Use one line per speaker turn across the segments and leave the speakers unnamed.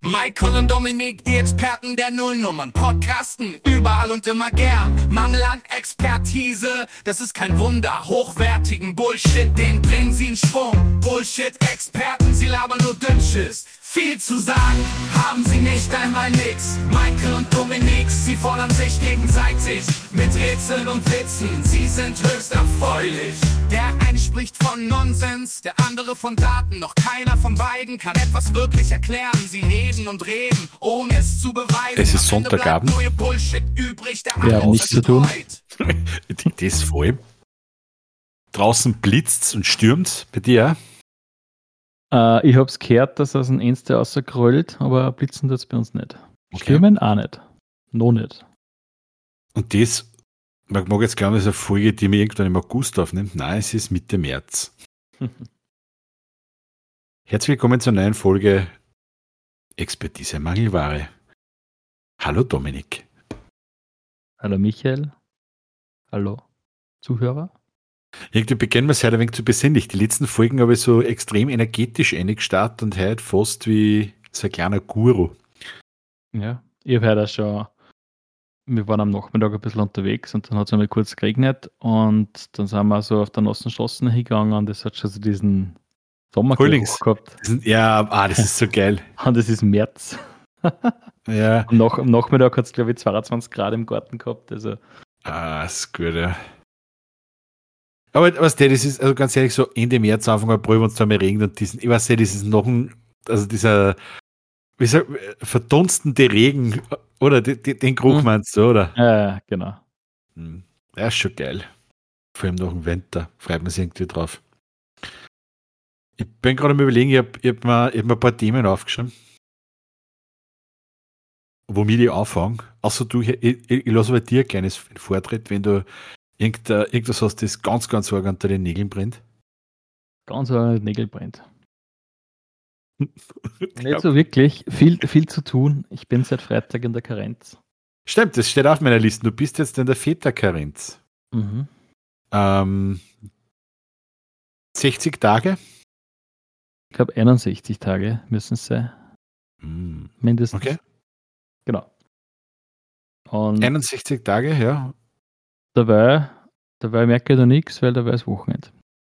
Michael und Dominik, die Experten der Nullnummern, podcasten überall und immer gern. Mangel an Expertise, das ist kein Wunder. Hochwertigen Bullshit, den bringen sie in Schwung. Bullshit-Experten, sie labern nur Dünnschiss. Viel zu sagen, haben sie nicht einmal nix. Michael und Dominik, sie fordern sich gegenseitig mit Rätseln und Witzen, sie sind höchst erfreulich. Der eine spricht von Nonsens, der andere von Daten. Noch keiner von beiden kann etwas wirklich erklären. Sie reden und reden, ohne es zu beweisen.
Es ist Sonntagabend.
Neue Bullshit übrig, der
Wir haben nichts zu tun.
Das vor allem. Draußen blitzt's und stürmt bei dir.
Ich hab's gehört, dass aus dem Enste rausgerollt, aber blitzen tut's bei uns nicht.
Okay.
Stürmen auch nicht. Noch nicht.
Und das, man mag jetzt glauben, das ist eine Folge, die wir irgendwann im August aufnimmt. Nein, es ist Mitte März. Herzlich willkommen zur neuen Folge Expertise Mangelware. Hallo Dominik.
Hallo Michael. Hallo Zuhörer.
Irgendwie beginnen wir es heute ein wenig zu besinnlich. Die letzten Folgen habe ich so extrem energetisch eingestartet und heute fast wie so ein kleiner Guru.
Ja, ich habe heute auch schon, wir waren am Nachmittag ein bisschen unterwegs und dann hat es einmal kurz geregnet und dann sind wir so auf der nassen Straße hingegangen und es hat schon so diesen Sommergeruch gehabt.
Ja, das ist so geil.
Und es ist März.
Ja.
Am Nachmittag hat es, glaube ich, 22 Grad im Garten gehabt. Also.
Das ist gut, ja. Aber was das ist, also ganz ehrlich, so Ende März, Anfang April, wenn es da mal regnet und diesen, ich weiß nicht, das ist noch ein, also dieser, wie sagt, verdunstende Regen, oder den Geruch meinst du, oder?
Ja, genau.
Ja, ist schon geil. Vor allem nach dem Winter, freut man sich irgendwie drauf. Ich bin gerade am Überlegen, ich hab mir ein paar Themen aufgeschrieben, womit ich anfange. Außer du, ich lasse bei dir ein kleines Vortritt, wenn du irgendwas hast, das ganz, ganz arg unter den Nägeln brennt.
Ganz arg unter den Nägeln brennt. Nicht so wirklich. Viel zu tun. Ich bin seit Freitag in der Karenz.
Stimmt, das steht auf meiner Liste. Du bist jetzt in der Väterkarenz. 60 Tage?
Ich glaube 61 Tage müssen es sein. Mindestens.
Okay.
Genau. Und
61 Tage, ja.
dabei merke ich da nichts, weil dabei ist Wochenende.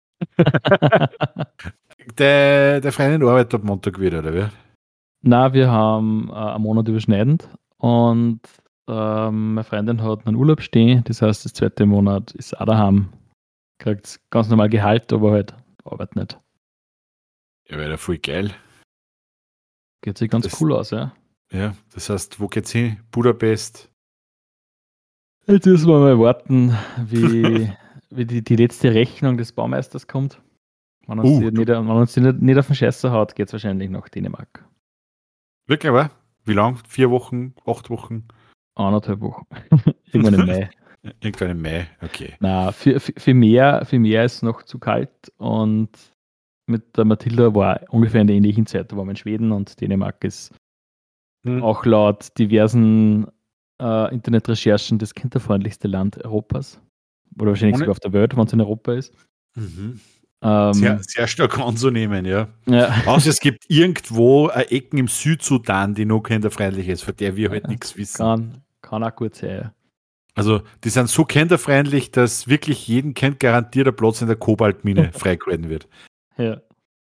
Der Freundin arbeitet ab Montag wieder, oder wie?
Nein, wir haben einen Monat überschneidend und meine Freundin hat einen Urlaub stehen, das heißt, das zweite Monat ist auch daheim. Kriegt ganz normal Gehalt, aber halt Arbeit nicht.
Ja, wäre voll geil.
Geht sich ganz cool aus, ja.
Ja, das heißt, wo geht's hin? Budapest?
Jetzt müssen wir mal warten, wie die letzte Rechnung des Baumeisters kommt. Wenn uns die nicht auf den Scheißer haut, geht es wahrscheinlich nach Dänemark.
Wirklich, aber? Wie lang? 4 Wochen? 8 Wochen?
1,5 Wochen. Irgendwann im Mai.
Irgendwann im Mai, okay.
Nein, für mehr ist es noch zu kalt und mit der Mathilda war ungefähr in der ähnlichen Zeit, da waren wir in Schweden und Dänemark ist auch laut diversen Internetrecherchen das kinderfreundlichste Land Europas. Oder wahrscheinlich sogar auf der Welt, wenn es in Europa ist.
Sehr stark anzunehmen, ja. Außer es gibt irgendwo eine Ecken im Südsudan, die noch kinderfreundlich ist, von der wir halt nichts wissen.
Kann auch gut sein, ja.
Also, die sind so kinderfreundlich, dass wirklich jedem Kind garantiert ein Platz in der Kobaltmine freigehalten wird.
Ja.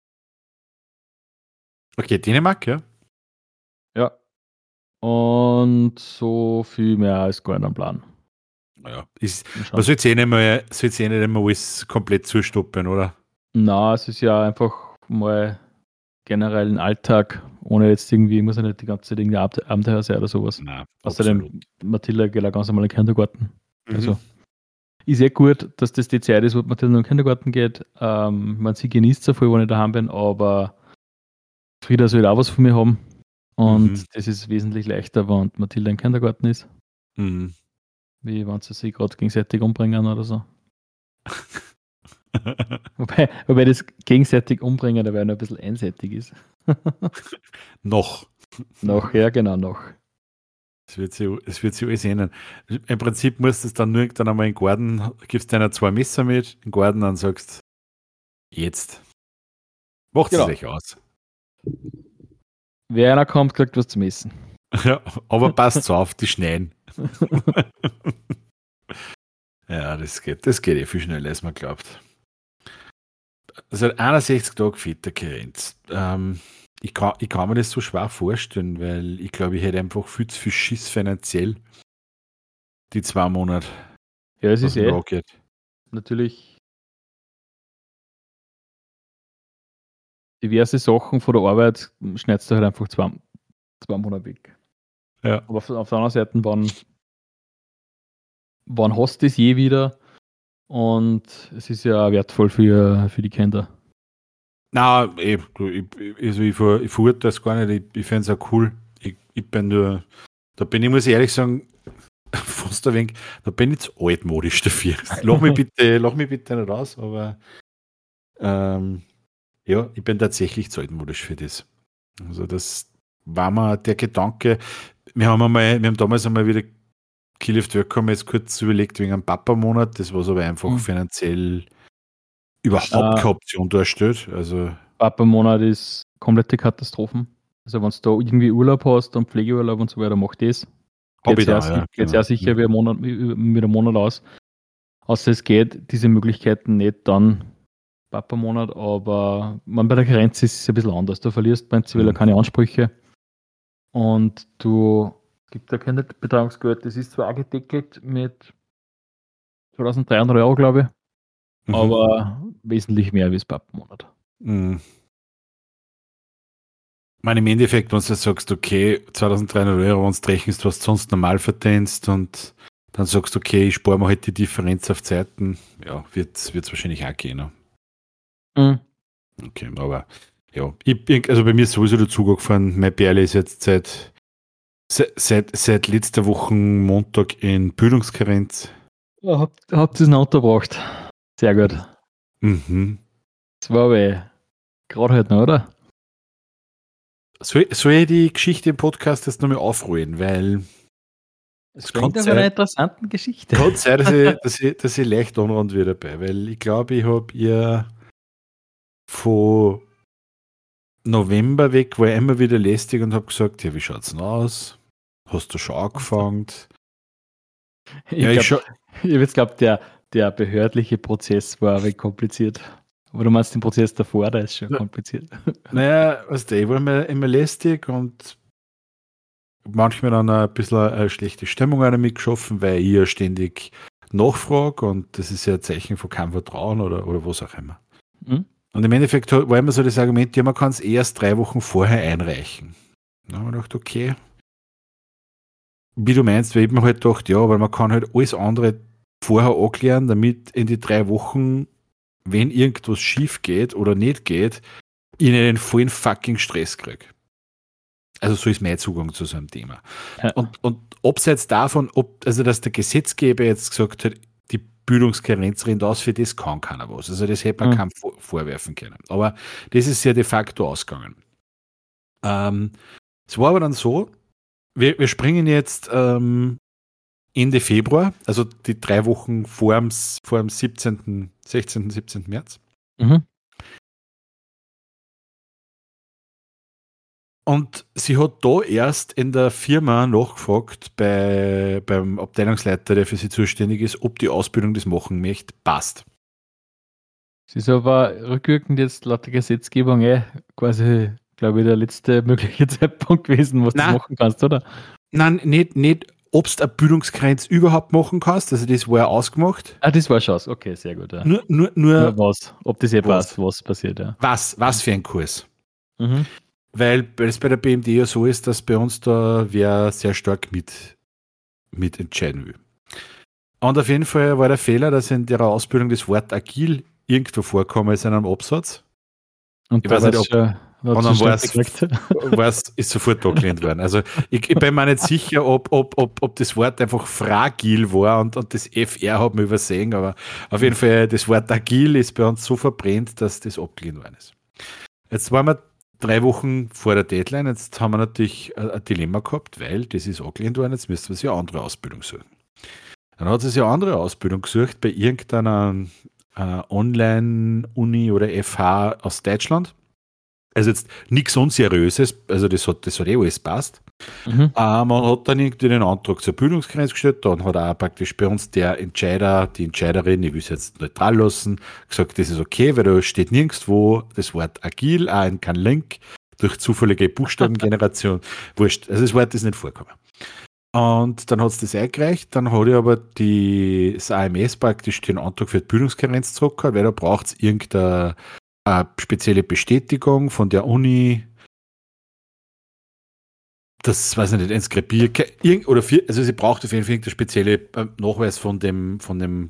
Okay, Dänemark, ja.
Ja. Und so viel mehr als gar nicht am Plan.
Naja, man soll jetzt nicht einmal alles komplett zustoppen, oder?
Na, es ist ja einfach mal generell ein Alltag, ohne jetzt irgendwie, muss ja nicht die ganze Zeit irgendwie Abenteuer sein oder sowas.
Nein,
außerdem, Mathilda geht auch ganz normal in den Kindergarten. Also, ist eh gut, dass das die Zeit ist, wo Mathilda in den Kindergarten geht. Sie genießt es ja voll, wenn ich daheim bin, aber Frieda soll auch was von mir haben. Und das ist wesentlich leichter, wenn Mathilda im Kindergarten ist. Wie wenn sie sich gerade gegenseitig umbringen oder so. wobei das gegenseitig umbringen dabei noch ein bisschen einseitig ist.
Noch, ja,
genau, noch.
Es wird sich alles ändern. Im Prinzip musst du es dann nur irgendwann einmal in den Garten, gibst deiner 2 Messer mit, in den Garten und sagst, jetzt. Macht es euch aus.
Wer einer kommt, kriegt was zum Essen.
Ja, aber passt auf, die schneien. Ja, das geht viel schneller, als man glaubt. Also 61 Tage Väterkarenz. Ich kann mir das so schwer vorstellen, weil ich glaube, ich hätte einfach viel zu viel Schiss finanziell. Die 2 Monate.
Ja, es ist
geht.
natürlich diverse Sachen von der Arbeit schneidest du halt einfach zwei Monate weg.
Ja.
Aber auf der anderen Seite, wann hast du das je wieder? Und es ist ja auch wertvoll für die Kinder.
Nein, ich verurteile das gar nicht. Ich finde es auch cool. Ich bin nur, da bin ich, muss ich ehrlich sagen, fast ein wenig, da bin ich zu altmodisch dafür. Lach mich bitte nicht raus, aber ja, ich bin tatsächlich zu altmodisch für das. Also das war mir der Gedanke, wir haben damals einmal wieder Kill of Welcome jetzt kurz überlegt wegen einem Papa-Monat, das was aber einfach finanziell überhaupt keine Option darstellt. Also
Papa-Monat ist komplette Katastrophen. Also wenn du da irgendwie Urlaub hast und Pflegeurlaub und so weiter, mach das. Geht sehr sicher wie mit einem Monat aus. Außer es geht diese Möglichkeiten nicht, dann Papa-Monat, aber bei der Grenze ist es ein bisschen anders. Du verlierst prinzipiell keine Ansprüche und es gibt ja keine Betreuungsgeld. Das ist zwar auch gedeckelt mit 2.300 Euro, glaube ich, aber wesentlich mehr wie das Papa-Monat.
Ich meine, im Endeffekt, wenn du sagst, okay, 2.300 Euro, wenn du rechnest, was du sonst normal verdienst und dann sagst du, okay, ich spare mir halt die Differenz auf Zeiten, ja, wird's wahrscheinlich auch gehen. Ne? Okay, aber ja, also bei mir ist sowieso der Zug gefahren. Mein Bärle ist jetzt seit letzter Woche Montag in Bildungskarenz.
Ja, habt ihr es noch unterbracht. Sehr gut. Das war aber gerade halt noch, oder?
Soll ich die Geschichte im Podcast jetzt nochmal aufrollen, weil
es klingt aber eine interessante Geschichte.
Kann sein, dass ich leicht anrund wieder dabei, weil ich glaube, ich habe ihr von November weg, war ich immer wieder lästig und habe gesagt, ja, wie schaut's denn aus? Hast du schon angefangen?
Ich habe jetzt glaubt, der behördliche Prozess war ein kompliziert. Aber du meinst den Prozess davor, der ist schon kompliziert.
Naja, weißt du, ich war immer lästig und manchmal dann ein bisschen eine schlechte Stimmung an mich geschaffen, weil ich ja ständig nachfrage und das ist ja ein Zeichen von keinem Vertrauen oder was auch immer. Und im Endeffekt war immer so das Argument, ja, man kann es erst 3 Wochen vorher einreichen. Dann habe ich gedacht, okay, wie du meinst, weil ich mir halt gedacht, ja, aber man kann halt alles andere vorher abklären, damit in die 3 Wochen, wenn irgendwas schief geht oder nicht geht, ich nicht den vollen fucking Stress kriege. Also so ist mein Zugang zu so einem Thema. Ja. Und abseits davon, dass der Gesetzgeber jetzt gesagt hat, die Bildungskarenz rennt aus, für das kann keiner was. Also das hätte man keinem vorwerfen können. Aber das ist ja de facto ausgegangen. Es war aber dann so, wir springen jetzt Ende Februar, also die 3 Wochen vor dem 16., 17. März. Und sie hat da erst in der Firma nachgefragt beim Abteilungsleiter, der für sie zuständig ist, ob die Ausbildung das machen möchte, passt.
Es ist aber rückwirkend jetzt laut der Gesetzgebung quasi, glaube ich, der letzte mögliche Zeitpunkt gewesen, was du machen kannst, oder?
Nein, nicht ob du eine Bildungsgrenz überhaupt machen kannst, also das war ja ausgemacht.
Das war schon aus, okay, sehr gut. Ja.
Nur
was, ob das passt, was passiert, ja.
Was für ein Kurs. Weil es bei der BMD ja so ist, dass bei uns da wer sehr stark mit entscheiden will. Und auf jeden Fall war der Fehler, dass in der Ausbildung das Wort agil irgendwo vorkommen ist in einem Absatz.
Und ich weiß nicht,
ist sofort abgelehnt worden. Also ich bin mir nicht sicher, ob das Wort einfach fragil war und das FR hat man übersehen, aber auf jeden Fall das Wort agil ist bei uns so verbrennt, dass das abgelehnt worden ist. Jetzt waren wir 3 Wochen vor der Deadline, jetzt haben wir natürlich ein Dilemma gehabt, weil das ist abgelehnt worden, jetzt müssen wir sich eine andere Ausbildung suchen. Dann hat sie sich eine andere Ausbildung gesucht bei irgendeiner Online-Uni oder FH aus Deutschland. Also jetzt nichts Unseriöses, also das hat alles passt. Man hat dann irgendwie den Antrag zur Bildungsgrenze gestellt, dann hat auch praktisch bei uns der Entscheider, die Entscheiderin, ich will es jetzt neutral lassen, gesagt, das ist okay, weil da steht nirgendwo das Wort agil, auch in kein Link, durch zufällige Buchstabengeneration, wurscht, also das Wort ist nicht vorgekommen. Und dann hat es das eingereicht, dann hat ich aber das AMS praktisch den Antrag für die Bildungskarenz zurückgehauen, weil da braucht es irgendeine spezielle Bestätigung von der Uni, das weiß ich nicht, inskribiert, also sie braucht auf jeden Fall irgendeinen speziellen Nachweis von dem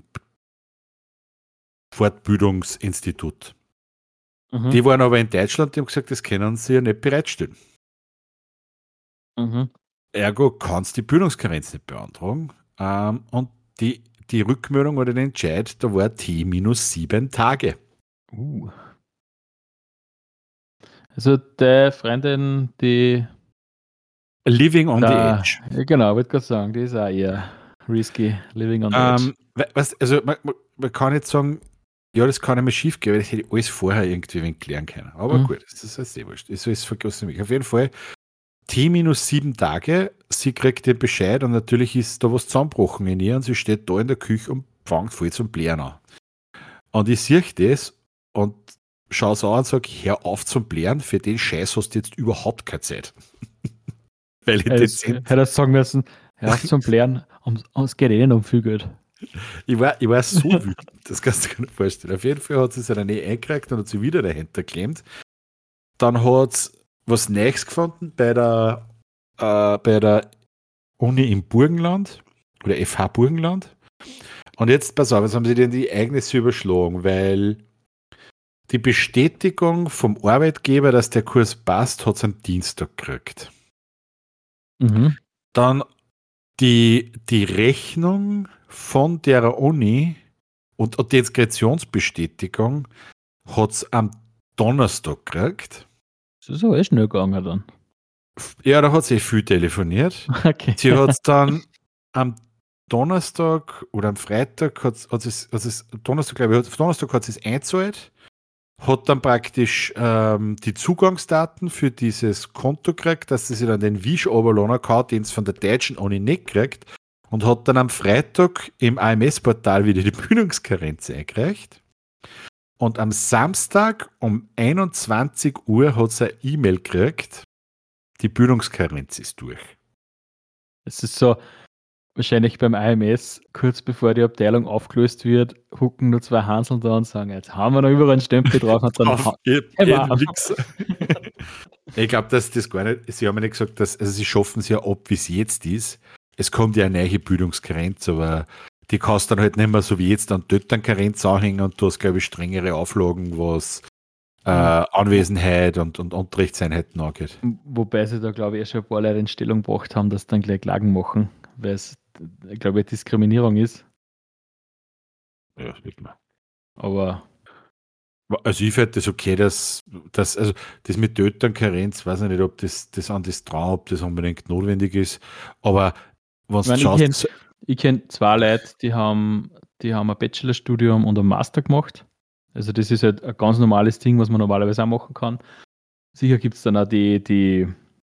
Fortbildungsinstitut. Die waren aber in Deutschland, die haben gesagt, das können sie ja nicht bereitstellen. Ergo kannst du die Bildungskarenz nicht beantragen. Und die Rückmeldung oder der Entscheid, da war T-7 Tage.
Also der Freundin, die
Living on the Edge.
Genau, wollte gerade sagen, die ist auch eher risky, Living on the Edge.
Also man kann nicht sagen, ja, das kann einmal schief gehen, weil das hätte ich alles vorher irgendwie klären können. Aber gut, das ist halt sehr wurscht. Das ist vergessen mich. Auf jeden Fall T-7 Tage, sie kriegt den Bescheid und natürlich ist da was zusammengebrochen in ihr und sie steht da in der Küche und fängt voll zum Blären an. Und ich sehe das und schaue es an und sage, hör auf zum Blären, für den Scheiß hast du jetzt überhaupt keine Zeit. Weil ich
hätte das sagen müssen, hör auf zum Blären, es geht eh nicht um viel Geld.
Ich war so wütend, das kannst du dir nicht vorstellen. Auf jeden Fall hat sie seine Nähe eingekriegt und hat sie wieder dahinter geklemmt. Dann hat sie was Neues gefunden bei der Uni im Burgenland oder FH Burgenland. Und jetzt, pass auf, jetzt haben sie denen die Ereignisse überschlagen, weil die Bestätigung vom Arbeitgeber, dass der Kurs passt, hat sie am Dienstag gekriegt. Dann die Rechnung von der Uni und die Inskriptionsbestätigung hat es am Donnerstag gekriegt.
Das ist aber schnell gegangen dann.
Ja, da hat sie viel telefoniert.
Okay.
Sie hat es dann am Donnerstag oder am Freitag Donnerstag hat sie es eingezahlt, hat dann praktisch die Zugangsdaten für dieses Konto gekriegt, dass sie sich dann den Wisch runterladen kann, den es von der deutschen Uni nicht kriegt, und hat dann am Freitag im AMS-Portal wieder die Bildungskarenz eingereicht. Und am Samstag um 21 Uhr hat sie eine E-Mail gekriegt, die Bildungskarenz ist durch.
Es ist so, wahrscheinlich beim AMS, kurz bevor die Abteilung aufgelöst wird, hucken nur zwei Hanseln da und sagen, jetzt haben wir noch überall einen Stempel drauf. Und dann
ich glaube, dass das gar nicht, sie haben ja nicht gesagt, also sie schaffen es ja ab, wie es jetzt ist. Es kommt ja eine neue Bildungskarenz, aber die kannst dann halt nicht mehr so wie jetzt an dort eine Karenz anhängen und du hast, glaube ich, strengere Auflagen, was Anwesenheit und Unterrichtseinheiten angeht.
Wobei sie da, glaube ich, schon ein paar Leute in Stellung gebracht haben, dass dann gleich Klagen machen, weil es, glaube ich, Diskriminierung ist.
Ja, das wird man.
Aber
also ich finde das okay, dass das mit Elternkarenz, weiß ich nicht, ob das an das dran, ob das unbedingt notwendig ist, aber was du schaust...
Ich kenne zwei Leute, die haben ein Bachelorstudium und ein Master gemacht. Also das ist halt ein ganz normales Ding, was man normalerweise auch machen kann. Sicher gibt es dann auch die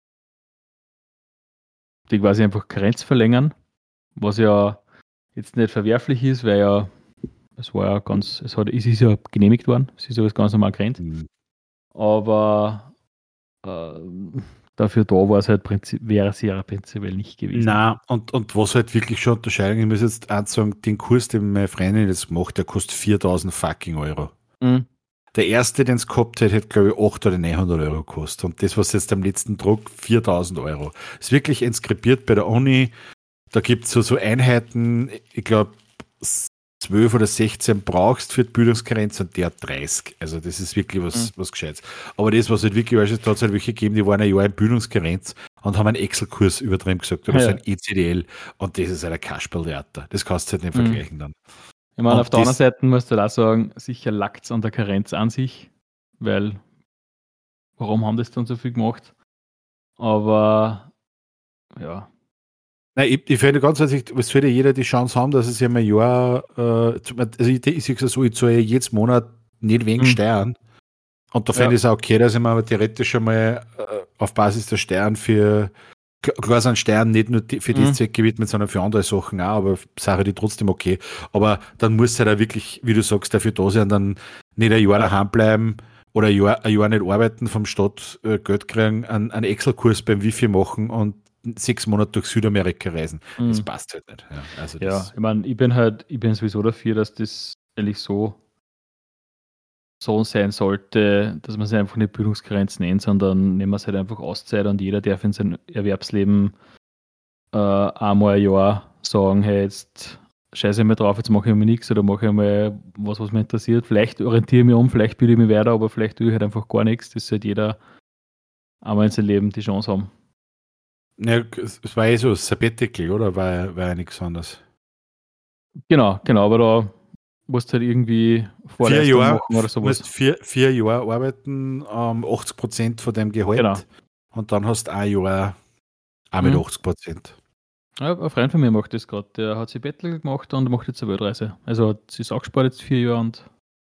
quasi einfach Karenz verlängern, was ja jetzt nicht verwerflich ist, weil ja es ist ja genehmigt worden, es ist ja was ganz normal gerannt. Aber dafür da war es halt wäre es ja prinzipiell nicht gewesen.
Nein, und was halt wirklich schon unterscheiden, ich muss jetzt sagen, den Kurs, den meine Freundin jetzt macht, der kostet 4.000 fucking Euro. Der erste, den es gehabt hat, hat glaube ich 800 oder 900 Euro gekostet. Und das, was jetzt am letzten Druck, 4.000 Euro. Ist wirklich inskribiert bei der Uni. Da gibt es so Einheiten, ich glaube 12 oder 16 brauchst für die Bildungskarenz und der 30. Also das ist wirklich was Gescheites. Aber das, was halt wirklich, da hat es halt welche gegeben, die waren ein Jahr in Bildungskarenz und haben einen Excel-Kurs übertrieben gesagt, oder so ein ECDL, und das ist halt ein Kasperltheater. Das kannst du halt nicht vergleichen dann.
Ich meine, auf der anderen Seite musst du halt auch sagen, sicher lag es an der Karenz an sich, weil warum haben das dann so viel gemacht? Aber ja.
Nein, ich finde ganz ehrlich, es sollte jeder die Chance haben, dass es ja ein Jahr, also ich sage so, ich zahle jedes Monat nicht wenig Steuern Und da fände ich es auch okay, dass ich mir aber theoretisch einmal auf Basis der Stern klar sind Stern nicht nur für dieses Zweck gewidmet, sondern für andere Sachen auch, aber Sache die trotzdem okay. Aber dann muss halt auch wirklich, wie du sagst, dafür da sein, dann nicht ein Jahr daheim bleiben oder ein Jahr nicht arbeiten, vom Staat Geld kriegen, einen Excel-Kurs beim Wifi machen und 6 Monate durch Südamerika reisen. Das passt halt nicht. Ja, also
ich meine, ich bin sowieso dafür, dass das eigentlich so sein sollte, dass man es einfach nicht Bildungsgrenzen nennt, sondern nehmen wir es halt einfach Auszeit und jeder darf in seinem Erwerbsleben einmal ein Jahr sagen, hey, jetzt scheiße ich mal drauf, jetzt mache ich mal nichts oder mache ich mal was mich interessiert. Vielleicht orientiere ich mich um, vielleicht bilde ich mich weiter, aber vielleicht tue ich halt einfach gar nichts. Das sollte jeder einmal in seinem Leben die Chance haben.
Ja, es war so Sabbatical, oder? War ja nichts anderes.
Genau, aber da musst du halt irgendwie
Vorleistung
machen oder sowas.
Du musst 4 Jahre arbeiten, 80% von deinem Gehalt.
Genau.
Und dann hast du ein Jahr auch mit 80%.
Ja, ein Freund von mir macht das gerade. Der hat sich Bettel gemacht und macht jetzt eine Weltreise. Also hat sich auch gespart jetzt 4 Jahre und.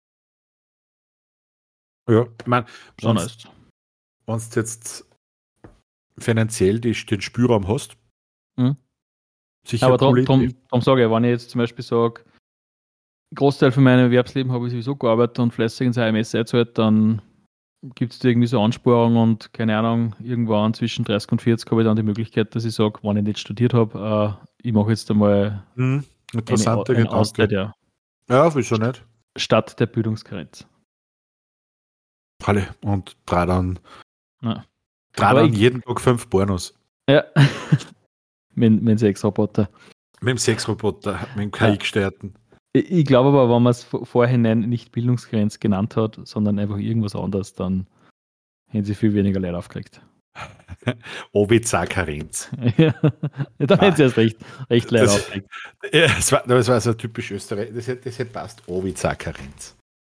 Ja, ich meine,
wenn
du jetzt finanziell den Spielraum hast, sicher.
Aber darum sage ich, wenn ich jetzt zum Beispiel sage, Großteil von meinem Erwerbsleben habe ich sowieso gearbeitet und fleißig ins AMS einzahlt, dann gibt es da irgendwie so Ansporungen und keine Ahnung, irgendwann zwischen 30 und 40 habe ich dann die Möglichkeit, dass ich sage, wenn ich nicht studiert habe, ich mache jetzt einmal
interessanter
eine
Gedanke.
Auszeit, ja.
Ja, wieso nicht?
Statt der Bildungsgrenze.
Alle. Und dann
aber
jeden Tag 5 Pornos.
Ja. mit dem Sexroboter.
Mit dem Sexroboter, mit dem KI-gesteuerten.
Ich glaube aber, wenn man es vorhinein nicht Bildungsgrenze genannt hat, sondern einfach irgendwas anderes, dann hätten sie viel weniger Leute aufgeregt.
Obi-Zakarenz.
Ja, dann hätten sie erst recht Leute aufgeregt.
Ja, das war so typisch Österreich. Das hätte passt. Obi-Zakarenz.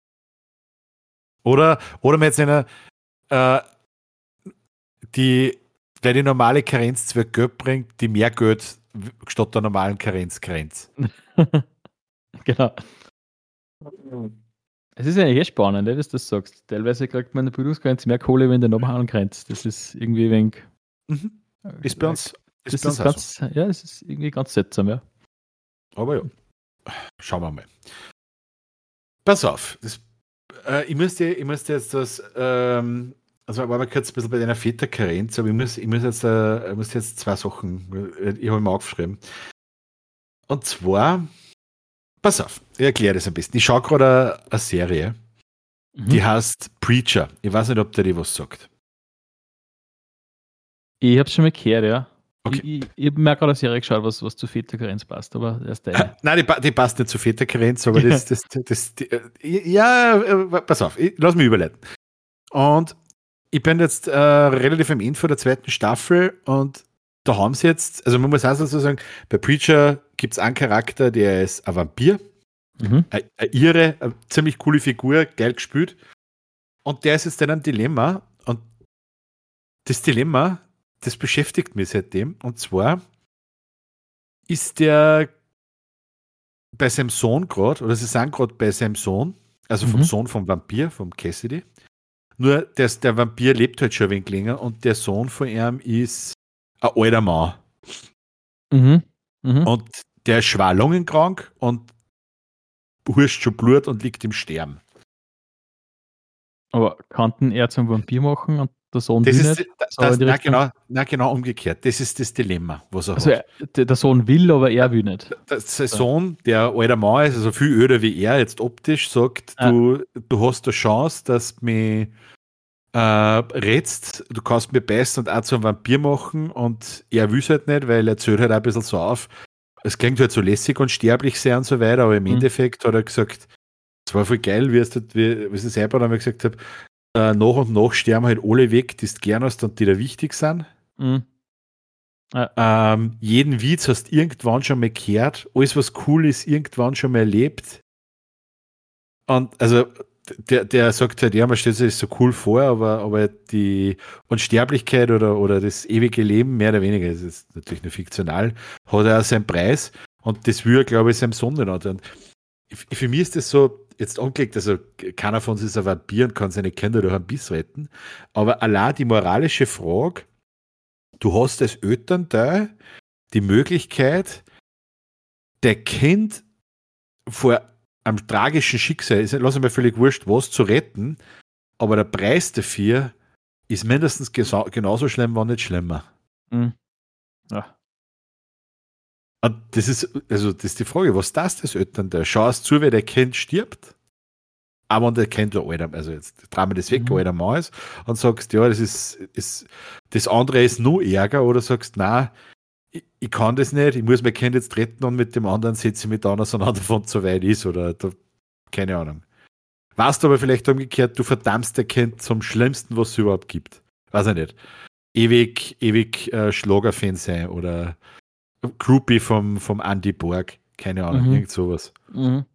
Oder man jetzt der die normale Karenz 2 Geld bringt, die mehr Geld statt der normalen Karenzgrenze.
Genau. Es ist ja echt spannend, dass du das sagst. Teilweise kriegt man in der Bildungsgrenze mehr Kohle wie in der normalen Grenze. Das ist irgendwie ein wenig.
Ist bei uns.
Es ist irgendwie ganz seltsam, ja.
Aber ja. Schauen wir mal. Pass auf. Ich müsste jetzt das. Also war mal kurz ein bisschen bei deiner Väterkarenz, aber ich muss jetzt 2 Sachen. Ich habe mir aufgeschrieben. Und zwar. Pass auf, ich erkläre das ein bisschen. Ich schaue gerade eine Serie, die heißt Preacher. Ich weiß nicht, ob der die was sagt. Ich
habe es schon mal gehört, ja.
Okay.
Ich habe mir gerade eine Serie geschaut, was zu Väterkarenz passt, aber erst eine.
Nein, die passt nicht zu Väterkarenz, aber pass auf, lass mich überleiten. Und ich bin jetzt relativ am Ende von der 2. Staffel und da haben sie jetzt, also man muss auch so sagen, bei Preacher gibt es einen Charakter, der ist ein Vampir, eine ziemlich coole Figur, geil gespielt. Und der ist jetzt in einem Dilemma. Und das Dilemma, das beschäftigt mich seitdem. Und zwar ist der bei seinem Sohn gerade, oder sie sind gerade bei seinem Sohn, also vom Sohn vom Vampir, vom Cassidy. Nur, der Vampir lebt halt schon ein wenig länger und der Sohn von ihm ist ein alter Mann. Und der ist schwer lungenkrank und hurscht schon Blut und liegt im Sterben.
Aber kannten er zum Vampir machen und der Sohn will nicht?
Genau umgekehrt. Das ist das Dilemma, was er
hat. Der Sohn will, aber er will nicht.
Der Sohn, der alter Mann ist, also viel öder wie er jetzt optisch, sagt, du hast eine Chance, dass du mich rätst, du kannst mir beißen und auch zum Vampir machen und er will es halt nicht, weil er zählt halt auch ein bisschen so auf. Es klingt halt so lässig und sterblich sein und so weiter, aber im Endeffekt hat er gesagt, es war voll geil, wie sie selber dann gesagt haben, nach und nach sterben halt alle weg, die du gern hast und die da wichtig sind. Jeden Witz hast du irgendwann schon mal gehört, alles was cool ist, irgendwann schon mal erlebt. Und also der sagt halt, ja, man stellt sich das so cool vor, aber die Unsterblichkeit oder das ewige Leben, mehr oder weniger, das ist natürlich nur fiktional, hat er auch seinen Preis und das will er, glaube ich, seinem Sohn nicht. Und für mich ist das so, jetzt angelegt, also keiner von uns ist ein Vampir und kann seine Kinder durch einen Biss retten, aber allein die moralische Frage, du hast als Elternteil die Möglichkeit, der Kind vor einem tragischen Schicksal, lass mich völlig wurscht, was zu retten, aber der Preis dafür ist mindestens genauso schlimm, wenn nicht schlimmer.
Mhm. Ja.
Und das ist die Frage, was das Elternteil? Schaust zu, wie der Kind stirbt? Aber wenn der Kind ein alter, also jetzt drehen wir das weg, ein alter Mann ist, und sagst, ja, das andere ist noch ärger, oder sagst, nein, ich kann das nicht, ich muss mein Kind jetzt retten und mit dem anderen setze ich mich dann auseinander, wenn es so weit ist, oder keine Ahnung. Weißt du aber vielleicht umgekehrt, du verdammst dein Kind zum Schlimmsten, was es überhaupt gibt. Weiß ich nicht. Ewig Schlagerfan sein oder Groupie vom Andy Borg. Keine Ahnung, irgend sowas.
Mhm.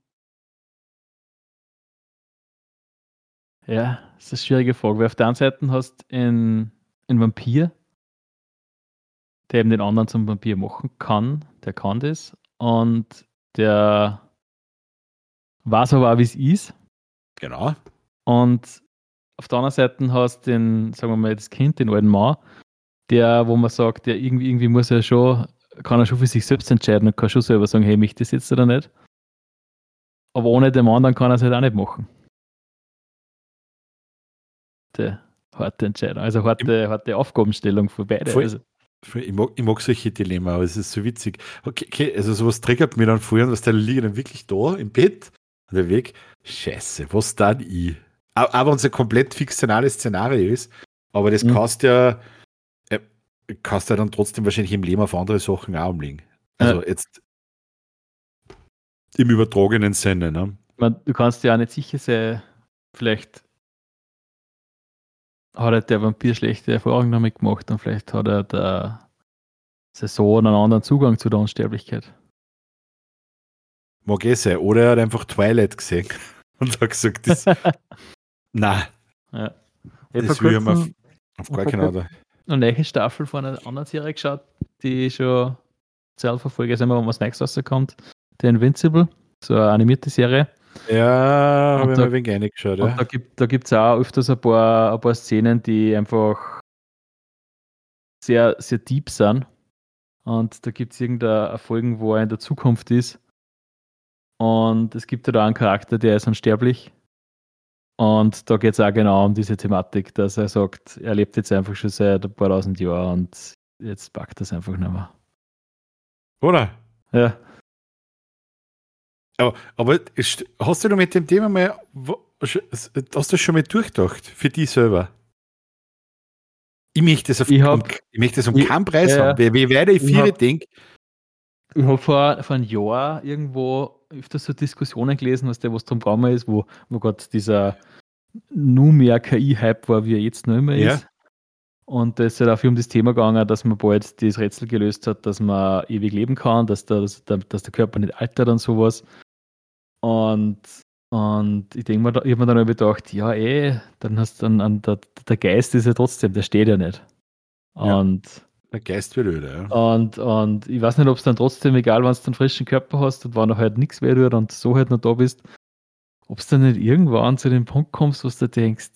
Ja, das ist eine schwierige Frage, weil auf der einen Seite hast du einen Vampir, der eben den anderen zum Vampir machen kann, der kann das und der weiß aber auch, wie es ist.
Genau.
Und auf der anderen Seite hast du den, sagen wir mal, das Kind, den alten Mann, der, wo man sagt, der irgendwie muss er schon, kann er schon für sich selbst entscheiden und kann schon selber sagen, hey, mich das jetzt oder nicht. Aber ohne den anderen kann er es halt auch nicht machen. Die harte Entscheidung, also harte Aufgabenstellung für beide. Also.
Ich mag solche Dilemma, aber es ist so witzig. Okay, also sowas triggert mir dann vorher, was da liegt dann wirklich da im Bett und der Weg. Scheiße, was dann ich? Aber unser komplett fiktionales Szenario ist, aber das kannst ja dann trotzdem wahrscheinlich im Leben auf andere Sachen auch umlegen. Also jetzt im übertragenen Sinne, ne?
Du kannst ja auch nicht sicher sein, vielleicht hat halt der Vampir schlechte Erfahrungen damit gemacht und vielleicht hat er der Saison einen anderen Zugang zu der Unsterblichkeit.
Mag sein. Oder er hat einfach Twilight gesehen und hat gesagt, das nein.
Ja.
Das will ich auf gar keinen Fall.
Eine neue Staffel von einer anderen Serie geschaut, die schon Zeltverfolger ist, immer wenn was Neues rauskommt. The Invincible, so eine animierte Serie.
Ja, habe ich mir ein wenig reingeschaut. Ja.
Da gibt es auch öfters ein paar Szenen, die einfach sehr, sehr deep sind. Und da gibt es irgendeine Folge, wo er in der Zukunft ist. Und es gibt ja da einen Charakter, der ist unsterblich. Und da geht es auch genau um diese Thematik, dass er sagt, er lebt jetzt einfach schon seit ein paar tausend Jahren und jetzt packt das einfach nicht mehr.
Oder?
Ja.
Aber hast du da mit dem Thema mal, hast du schon mal durchgedacht, für dich selber? Ich möchte das um keinen Preis haben, wie weit ich viel denke.
Ich habe vor einem Jahr irgendwo öfters so Diskussionen gelesen, was darum gegangen ist, wo gerade dieser nur mehr KI-Hype war, wie er jetzt noch immer ist. Und es ist halt auch viel um das Thema gegangen, dass man bald das Rätsel gelöst hat, dass man ewig leben kann, dass der Körper nicht altert und sowas. Und ich denke mir, ich habe mir dann gedacht, ja dann hast du der Geist ist ja trotzdem, der steht ja nicht. Und
der Geist wird öde, ja.
Und ich weiß nicht, ob es dann trotzdem, egal wenn du einen frischen Körper hast und wenn du halt nichts weh tut und so halt noch da bist, ob es dann nicht irgendwann zu dem Punkt kommst, wo du denkst,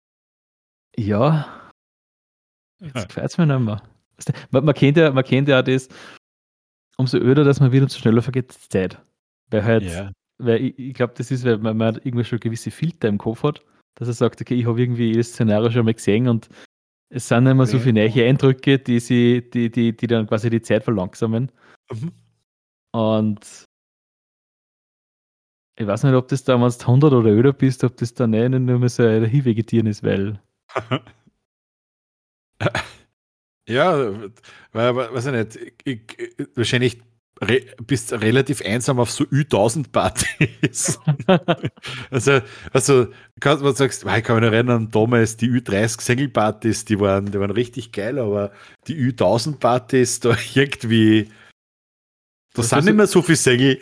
ja, jetzt gefällt es mir nicht mehr. Man kennt ja auch das, umso öder, dass man wird, umso schneller vergeht die Zeit. Weil ich glaube, das ist, weil man irgendwie schon gewisse Filter im Kopf hat, dass er sagt, okay, ich habe irgendwie jedes Szenario schon mal gesehen und es sind nicht mehr so viele neue Eindrücke, die dann quasi die Zeit verlangsamen. Und ich weiß nicht, ob das da, wenn du 100 oder öder bist, ob das dann nicht nur mehr so ein Hinvegetieren ist, weil
ja, weil, weiß ich nicht, wahrscheinlich bist relativ einsam auf so Ü1000-Partys. also man sagst, ich kann mich noch erinnern, damals die Ü30 Single-Partys, die waren richtig geil, aber die Ü1000-Partys, da irgendwie, da sind nicht mehr so viele Single.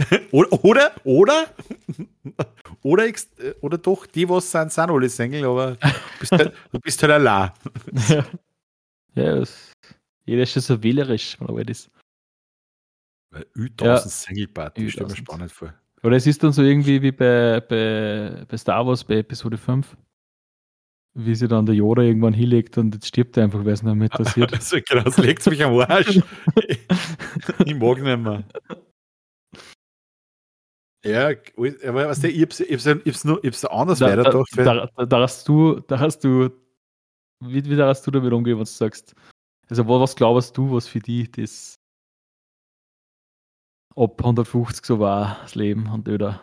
Oder doch, die, was sind alle Single, aber du bist halt allein.
Ja, jeder ist schon so wählerisch, wenn er alt ist.
Ü1000 Single-Party, stell mir spannend vor.
Oder es ist dann so irgendwie wie bei Star Wars, bei Episode 5, wie sich dann der Yoda irgendwann hinlegt und jetzt stirbt er einfach, weil es nicht mehr interessiert.
Also, genau, das legt mich am Arsch. Ich mag nicht mehr. Ja, aber weißt du, ich hab's anders weitergedacht.
Da hast du, wie hast du damit umgehen, was du sagst? Also, was glaubst du, was für dich das ab 150 so war, das Leben und öder?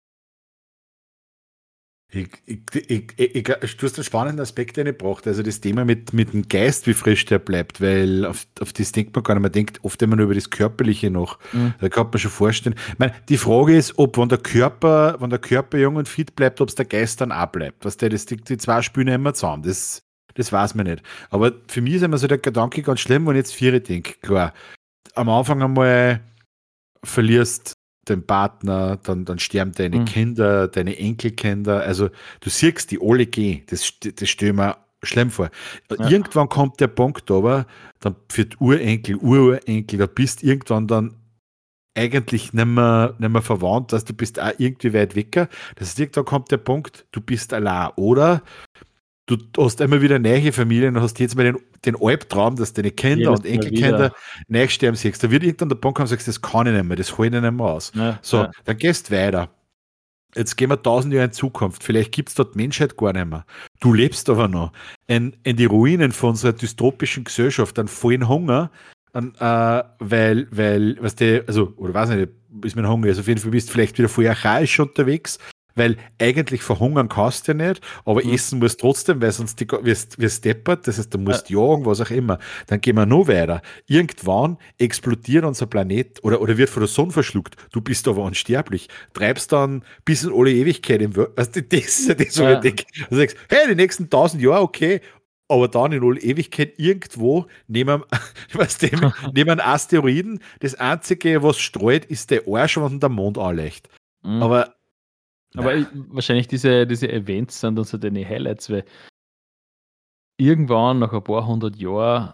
Du hast einen spannenden Aspekt reingebracht, also das Thema mit dem Geist, wie frisch der bleibt, weil auf das denkt man gar nicht, man denkt oft immer nur über das Körperliche noch, da kann man schon vorstellen. Ich meine, die Frage ist, ob wenn der Körper jung und fit bleibt, ob es der Geist dann auch bleibt, die zwei spielen immer zusammen, das weiß man nicht. Aber für mich ist immer so der Gedanke ganz schlimm, wenn ich jetzt Viere denke, klar, am Anfang einmal verlierst den Partner, dann sterben deine Kinder, deine Enkelkinder, also du siehst die alle gehen, das stelle ich mir schlimm vor. Ja. Irgendwann kommt der Punkt aber, dann für die Urenkel, Urenkel, da bist irgendwann dann eigentlich nicht mehr verwandt, dass du bist auch irgendwie weit weg. Das heißt, irgendwann kommt der Punkt, du bist allein, oder du hast immer wieder neue Familien und hast jetzt mal den Albtraum, dass deine Kinder und Enkelkinder nachsterben siehst. Da wird irgendwann der Punkt kommen und sagst, das kann ich nicht mehr, das hole ich nicht mehr aus. Ja, so, dann gehst du weiter. Jetzt gehen wir 1000 Jahre in Zukunft. Vielleicht gibt es dort Menschheit gar nicht mehr. Du lebst aber noch. In die Ruinen von unserer dystopischen Gesellschaft, an vollen Hunger, weil, weißt du, also, oder weiß nicht, ist mein Hunger, also auf jeden Fall bist du vielleicht wieder voll archaisch unterwegs, weil eigentlich verhungern kannst du ja nicht, aber essen musst trotzdem, weil sonst wirst deppert, das heißt, du musst jagen, was auch immer. Dann gehen wir noch weiter. Irgendwann explodiert unser Planet oder wird von der Sonne verschluckt. Du bist aber unsterblich. Treibst dann bis in alle Ewigkeit im Welt. Also das ist ja das, was ich denke. Du sagst, hey, die nächsten 1000 Jahre, okay, aber dann in alle Ewigkeit irgendwo neben einen Asteroiden, das Einzige, was streut, ist der Arsch, wenn der Mond anleuchtet. Aber
wahrscheinlich diese Events sind dann so deine Highlights, weil irgendwann nach ein paar hundert Jahren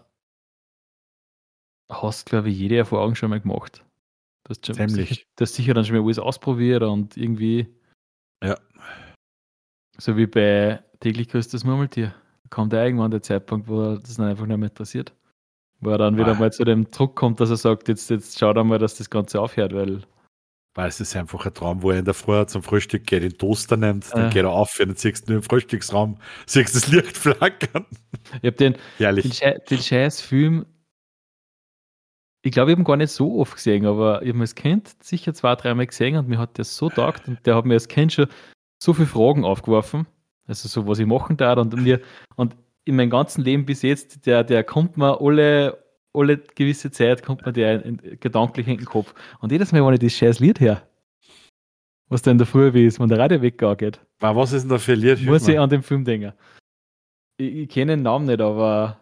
hast, glaube ich, jede Erfahrung schon mal gemacht. Du hast sicher dann schon mal alles ausprobiert und irgendwie so wie bei täglich grüßt das Murmeltier. Kommt ja irgendwann der Zeitpunkt, wo das dann einfach nicht mehr interessiert. Wo er dann wieder mal zu dem Druck kommt, dass er sagt, jetzt schaut einmal, dass das Ganze aufhört, weil
es ist einfach ein Traum, wo er in der Früh zum Frühstück geht, den Toaster nimmt, dann geht er auf und dann siehst du nur im Frühstücksraum, siehst das Licht flackern.
Ich habe den scheiß Film, ich glaube, ich habe ihn gar nicht so oft gesehen, aber ich habe ihn als Kind sicher 2-3 Mal gesehen und mir hat der so taugt und der hat mir als Kind schon so viele Fragen aufgeworfen, also so, was ich machen darf und in meinem ganzen Leben bis jetzt, der kommt mir alle gewisse Zeit kommt mir der gedanklich in den Kopf. Und jedes Mal, wenn ich das scheiß Lied her, was da in der Früh wie ist, wenn der Radio weggeht.
Was ist denn da für ein Lied?
Muss ich an den Film denken. Ich kenne den Namen nicht, aber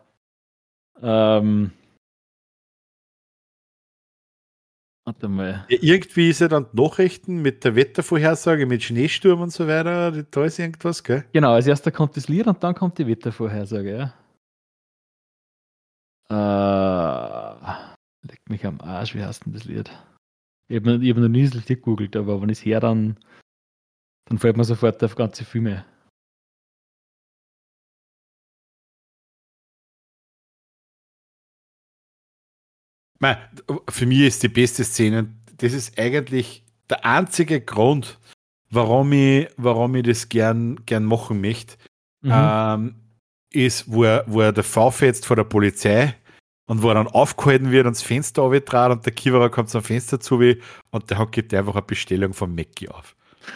warte mal.
Ja, irgendwie ist ja dann die Nachrichten mit der Wettervorhersage, mit Schneesturm und so weiter, da ist irgendwas, gell?
Genau, als erster kommt das Lied und dann kommt die Wettervorhersage, ja. Leckt mich am Arsch, wie heißt denn das Lied? Ich hab noch nie das Lied gegoogelt, aber wenn ich es her, dann fällt mir sofort auf ganze Filme.
Für mich ist die beste Szene, das ist eigentlich der einzige Grund, warum ich das gern machen möchte, ist, wo er der V-fetzt vor der Polizei und wo er dann aufgehalten wird und das Fenster runtertrat und der Kiewerer kommt zum Fenster zu und der gibt einfach eine Bestellung von Mackie auf.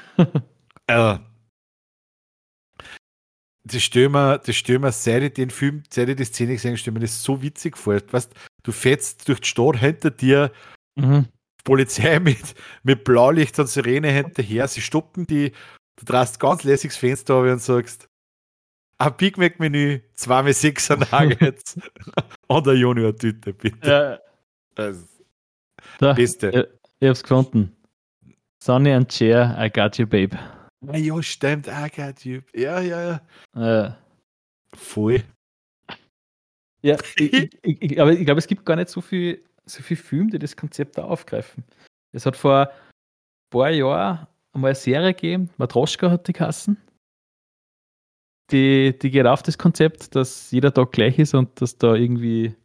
Das stell mir, seit ich den Film, seit ich die Szene gesehen habe, stell mir das so witzig vor. Weißt, du fährst durch die Stadt, hinter dir Polizei mit Blaulicht und Sirene hinterher, sie stoppen die, du drast ganz lässig das Fenster auf und sagst, ein Big Mac Menü, 2x6 Nuggets und eine Junior-Tüte, bitte. Das Beste.
Ich hab's gefunden. Sonny and Cher, I got you, babe.
Ja, stimmt, I got you. Ja. Voll.
Ja, aber ich glaube, es gibt gar nicht so viel Filme, die das Konzept da aufgreifen. Es hat vor paar Jahren einmal eine Serie gegeben, Matroschka hat die Kassen. Die geht auf das Konzept, dass jeder Tag gleich ist und dass da irgendwie,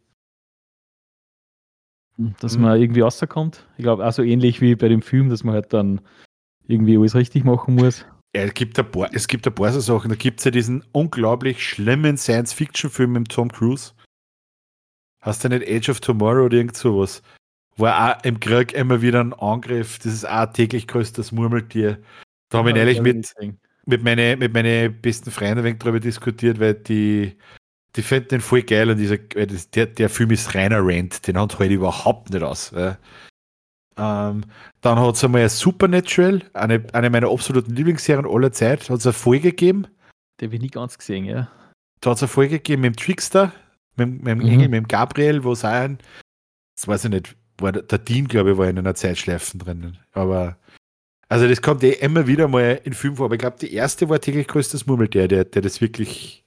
dass man irgendwie rauskommt. Ich glaube, auch so ähnlich wie bei dem Film, dass man halt dann irgendwie alles richtig machen muss.
Ja, es gibt ein paar so Sachen. Da gibt es ja diesen unglaublich schlimmen Science-Fiction-Film mit Tom Cruise. Hast du nicht Age of Tomorrow oder irgend sowas? Wo er auch im Krieg immer wieder einen Angriff, das ist auch täglich größtes Murmeltier. Da habe ich neulich mit meinen besten Freunden ein wenig drüber diskutiert, weil die finden den voll geil und der Film ist reiner Rant, den hat halt überhaupt nicht aus. Dann hat es einmal Supernatural, eine meiner absoluten Lieblingsserien aller Zeit, hat es eine Folge gegeben.
Die habe ich nie ganz gesehen, ja.
Da hat es eine Folge gegeben mit dem Trickster, mit dem Engel, mit dem Gabriel, wo es auch das weiß ich nicht, war der Dean, glaube ich, war in einer Zeitschleifen drinnen. Aber, also das kommt immer wieder mal in Film vor, aber ich glaube, die erste war täglich größtes Murmeltier, der das wirklich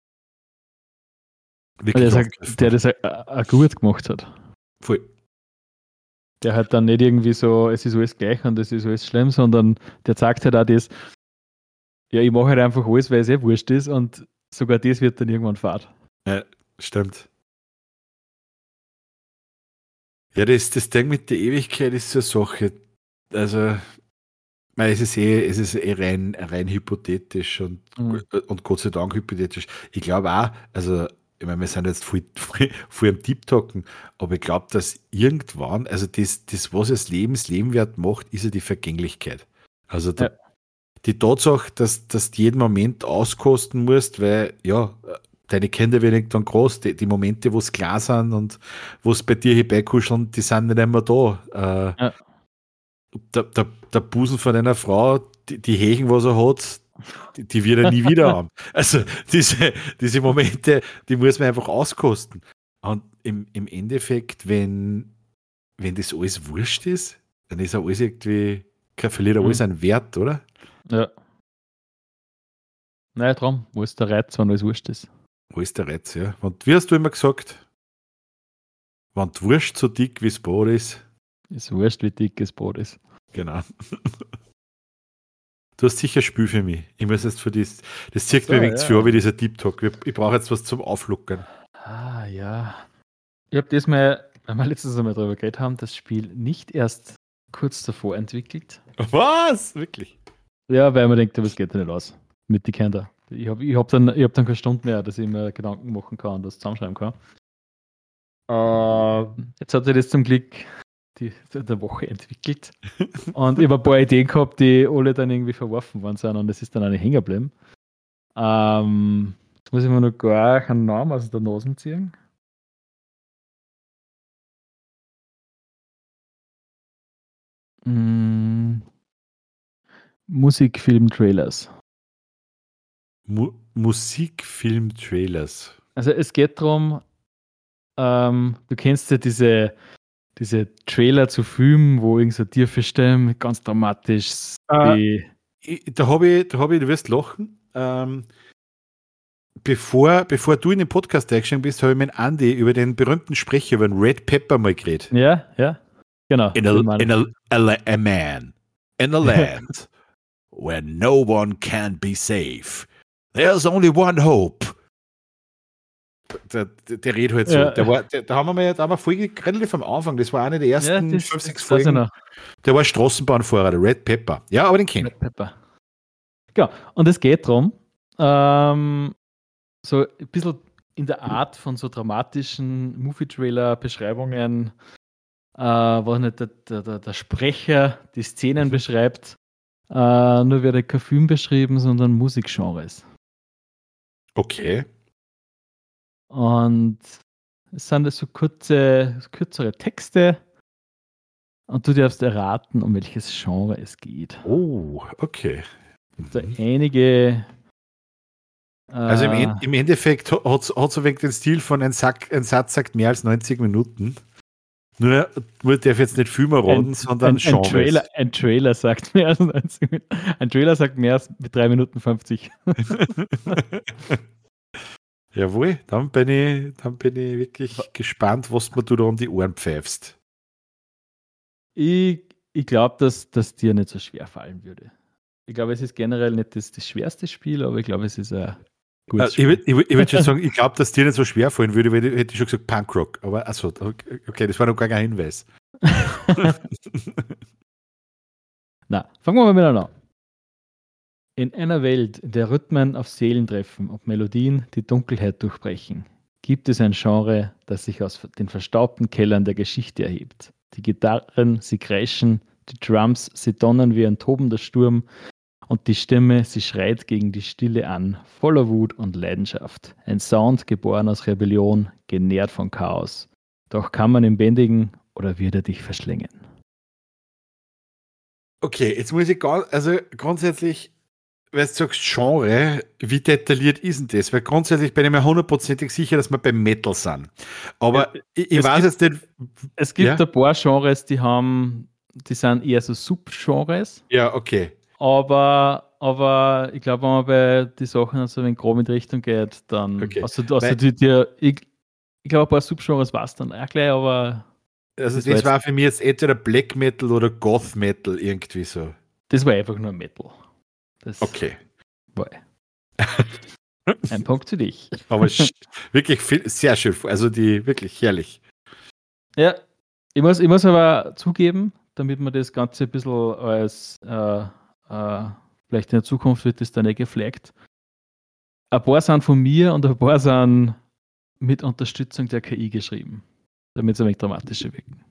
der das auch gut gemacht hat.
Voll.
Der hat dann nicht irgendwie so, es ist alles gleich und es ist alles schlimm, sondern der sagt halt auch das, ja, ich mache halt einfach alles, weil es wurscht ist und sogar das wird dann irgendwann fad.
Ja, stimmt. Ja, das Ding mit der Ewigkeit ist so eine Sache. Also, es ist rein hypothetisch und Gott sei Dank hypothetisch. Ich glaube auch, also, ich meine, wir sind jetzt voll im Deep-Talken, aber ich glaube, dass irgendwann, also das, was das Lebenswert macht, ist ja die Vergänglichkeit. Also die Tatsache, dass du jeden Moment auskosten musst, weil, ja, deine Kinder werden dann groß, die Momente, wo es klar sind und wo es bei dir herbeikuscheln, die sind nicht immer da. Der Busen von einer Frau, die Hechen, was er hat, die wird er nie wieder haben. Also diese Momente, die muss man einfach auskosten. Und im Endeffekt, wenn das alles wurscht ist, dann ist alles irgendwie, verliert alles einen Wert, oder?
Ja. Nein, drum, wo ist der Reiz, wenn alles wurscht ist?
Wo ist der Reiz, ja? Und wie hast du immer gesagt, wenn die Wurst so dick wie das Brot ist.
Ist wurscht, wie dick das Brot ist.
Genau. Du hast sicher ein Spiel für mich. Ich muss jetzt für das zieht mir wenigstens für wie dieser Deep Talk. Ich brauche jetzt was zum Auflockern.
Ah, ja. Ich habe das mal, weil wir letztes Mal darüber geredet haben, das Spiel nicht erst kurz davor entwickelt.
Was? Wirklich?
Ja, weil man denkt, das geht ja nicht aus. Mit den Kindern. Ich hab dann keine Stunde mehr, dass ich mir Gedanken machen kann und das zusammenschreiben kann. Jetzt hat sich das zum Glück der Woche entwickelt. Und ich habe ein paar Ideen gehabt, die alle dann irgendwie verworfen worden sind und es ist dann auch nicht hängen geblieben. Jetzt muss ich mir noch gar einen Namen aus der Nase ziehen. Musikfilm-Trailers.
Musikfilm-Trailers.
Also es geht darum, du kennst ja diese Trailer zu Filmen, wo irgend so tiefe Stimmen, ganz dramatisch.
Da habe ich, du wirst lachen. Bevor du in den Podcast eingestiegen bist, habe ich mit Andy über den berühmten Sprecher, über den Red Pepper mal geredet.
Ja, genau.
A man in a land where no one can be safe. There's only one hope. Der redet halt so.
Ja.
Da haben wir Folge relativ am Anfang, das war eine der ersten 5-6 Folgen. Der war Straßenbahnfahrer, der Red Pepper. Ja, aber den kennt
Red Pepper. Genau, und es geht darum, so ein bisschen in der Art von so dramatischen Movie-Trailer-Beschreibungen, wo nicht der Sprecher die Szenen beschreibt, nur wird kein Film beschrieben, sondern Musikgenres.
Okay.
Und es sind so kürzere Texte und du darfst erraten, um welches Genre es geht.
Oh, okay.
Also einige.
Also im Endeffekt hat so wenig den Stil von ein Satz sagt mehr als 90 Minuten. Nur darf jetzt nicht Filme raten, sondern Genres.
Ein Trailer sagt mehr als 90 Minuten. Ein Trailer sagt mehr als mit 3 Minuten 50.
Jawohl, dann bin ich wirklich gespannt, was du da um die Ohren pfeifst.
Ich Ich glaube, dass das dir nicht so schwer fallen würde. Ich glaube, es ist generell nicht das schwerste Spiel, aber ich glaube, es ist ein gutes
Ich
Spiel.
würde schon sagen, ich glaube, dass dir nicht so schwer fallen würde, weil ich hätte schon gesagt Punkrock. Aber achso, okay, das war noch gar kein Hinweis.
Na, fangen wir mal miteinander an. In einer Welt, in der Rhythmen auf Seelen treffen und Melodien die Dunkelheit durchbrechen, gibt es ein Genre, das sich aus den verstaubten Kellern der Geschichte erhebt. Die Gitarren, sie kreischen, die Drums, sie donnern wie ein tobender Sturm und die Stimme, sie schreit gegen die Stille an, voller Wut und Leidenschaft. Ein Sound geboren aus Rebellion, genährt von Chaos. Doch kann man ihn bändigen oder wird er dich verschlingen?
Okay, jetzt muss ich grundsätzlich, weil du sagst Genre, wie detailliert ist denn das? Weil grundsätzlich bin ich mir hundertprozentig sicher, dass wir beim Metal sind. Aber ich weiß jetzt nicht.
Es gibt ein paar Genres, die sind eher so Subgenres.
Ja, okay.
Aber ich glaube, wenn man bei die Sachen also wenn grob in die Richtung geht, dann
Okay.
ich glaube, ein paar Subgenres war es dann auch gleich, aber
Also das war für mich jetzt entweder Black Metal oder Goth Metal irgendwie so.
das war einfach nur Metal. Das
Okay.
war ein Punkt für dich.
Aber wirklich sehr schön. Also die wirklich herrlich.
Ja, ich muss aber zugeben, damit man das Ganze ein bisschen als vielleicht in der Zukunft wird das dann nicht geflaggt. Ein paar sind von mir und ein paar sind mit Unterstützung der KI geschrieben, damit es ein wenig dramatischer wirken.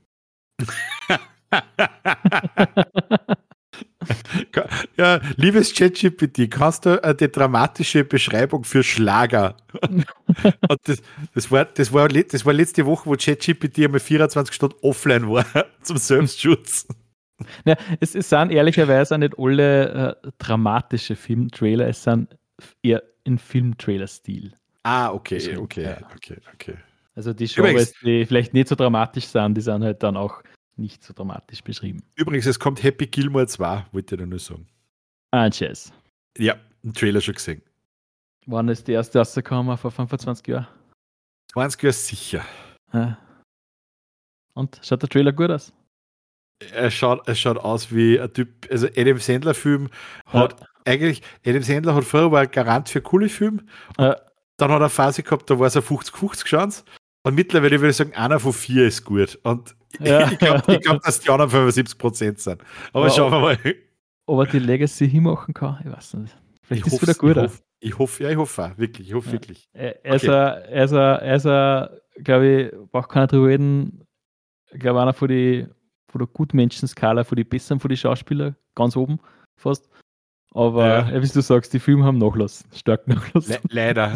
Ja, liebes ChatGPT, kannst du die dramatische Beschreibung für Schlager? Und das war letzte Woche, wo ChatGPT einmal 24 Stunden offline war zum Selbstschutz.
Ja, es sind ehrlicherweise auch nicht alle dramatische Filmtrailer, es sind eher in Filmtrailer-Stil.
Okay.
Also die Genres, die vielleicht nicht so dramatisch sind, die sind halt dann auch nicht so dramatisch beschrieben.
Übrigens, es kommt Happy Gilmore 2, wollte ich dir nur sagen.
Tschüss.
Ja, einen Trailer schon gesehen.
Wann ist der erste rausgekommen? Vor 25 Jahren?
20 Jahre sicher.
Ja. Und, schaut der Trailer gut aus?
Er schaut aus wie ein Typ, also Adam Sandler-Film Adam Sandler hat früher war ein Garant für coole Filme. Dann hat er eine Phase gehabt, da war es eine 50-50 Chance. Und mittlerweile würde ich sagen, einer von 4 ist gut. Und ich glaube, dass die anderen 75% sind. Aber schauen wir mal.
Ob er die Legacy hinmachen kann, ich weiß nicht. Vielleicht ist es wieder gut.
Ich hoffe auch, wirklich. Ich hoffe wirklich.
Er ist, glaube ich, braucht keiner drüber reden, ich glaube, einer von der Gutmenschen-Skala, von den Besseren von den Schauspielern, ganz oben fast. Aber wie du sagst, die Filme haben nachlassen, stark nachlassen.
Leider.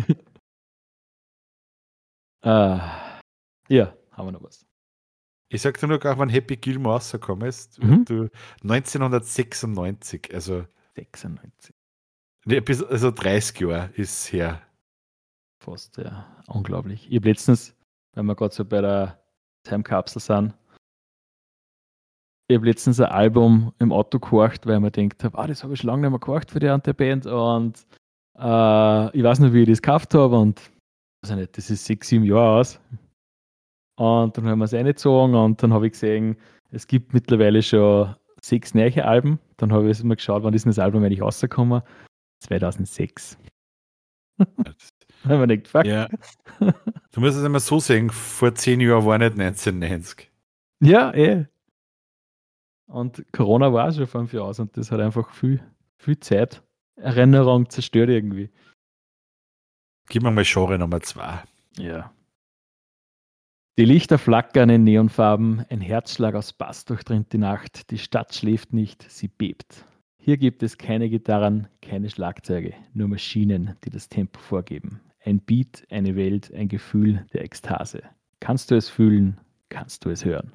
Ja, haben wir noch was.
Ich sag dir nur, auch wenn Happy Gilmore rausgekommen ist, 1996, also
96.
Also 30 Jahre ist her.
Fast, ja. Unglaublich. Ich habe letztens, wenn wir gerade so bei der Time-Kapsel sind, ich habe letztens ein Album im Auto gehorcht, weil ich mir gedacht habe, das habe ich schon lange nicht mehr gehorcht für die andere Band und ich weiß nicht, wie ich das gekauft habe und also nicht, das ist 6, 7 Jahre aus. Und dann haben wir es reingezogen und dann habe ich gesehen, es gibt mittlerweile schon 6 neue Alben. Dann habe ich mal geschaut, wann ist denn das Album eigentlich rausgekommen? 2006. Dann haben wir nicht fuck.
Ja. Du musst es einmal so sehen, vor 10 Jahren war nicht 1990.
Ja, Und Corona war auch schon 5 Jahre aus und das hat einfach viel Zeit, Erinnerung zerstört irgendwie.
Gib mir mal Genre Nummer 2.
Ja. Die Lichter flackern in Neonfarben, ein Herzschlag aus Bass durchdringt die Nacht, die Stadt schläft nicht, sie bebt. Hier gibt es keine Gitarren, keine Schlagzeuge, nur Maschinen, die das Tempo vorgeben. Ein Beat, eine Welt, ein Gefühl der Ekstase. Kannst du es fühlen, kannst du es hören.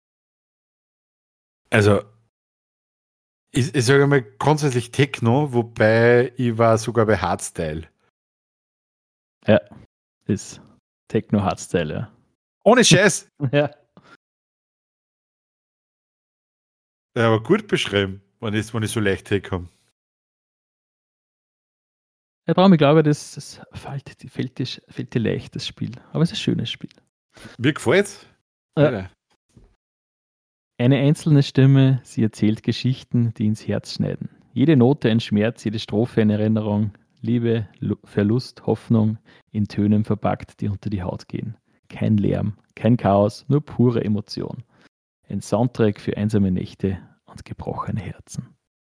Also, ich sage mal grundsätzlich Techno, wobei ich war sogar bei Hardstyle.
Ja, ist Techno-Hardstyle, ja.
Ohne Scheiß!
Ja.
Ja, aber gut beschrieben, wenn ich so leicht herkomme.
Ja, darum, ich glaube, das fällt dir leicht, das Spiel. Aber es ist ein schönes Spiel.
Mir gefällt's.
Ja. Eine einzelne Stimme, sie erzählt Geschichten, die ins Herz schneiden. Jede Note ein Schmerz, jede Strophe eine Erinnerung. Liebe, Verlust, Hoffnung in Tönen verpackt, die unter die Haut gehen. Kein Lärm, kein Chaos, nur pure Emotion. Ein Soundtrack für einsame Nächte und gebrochene Herzen.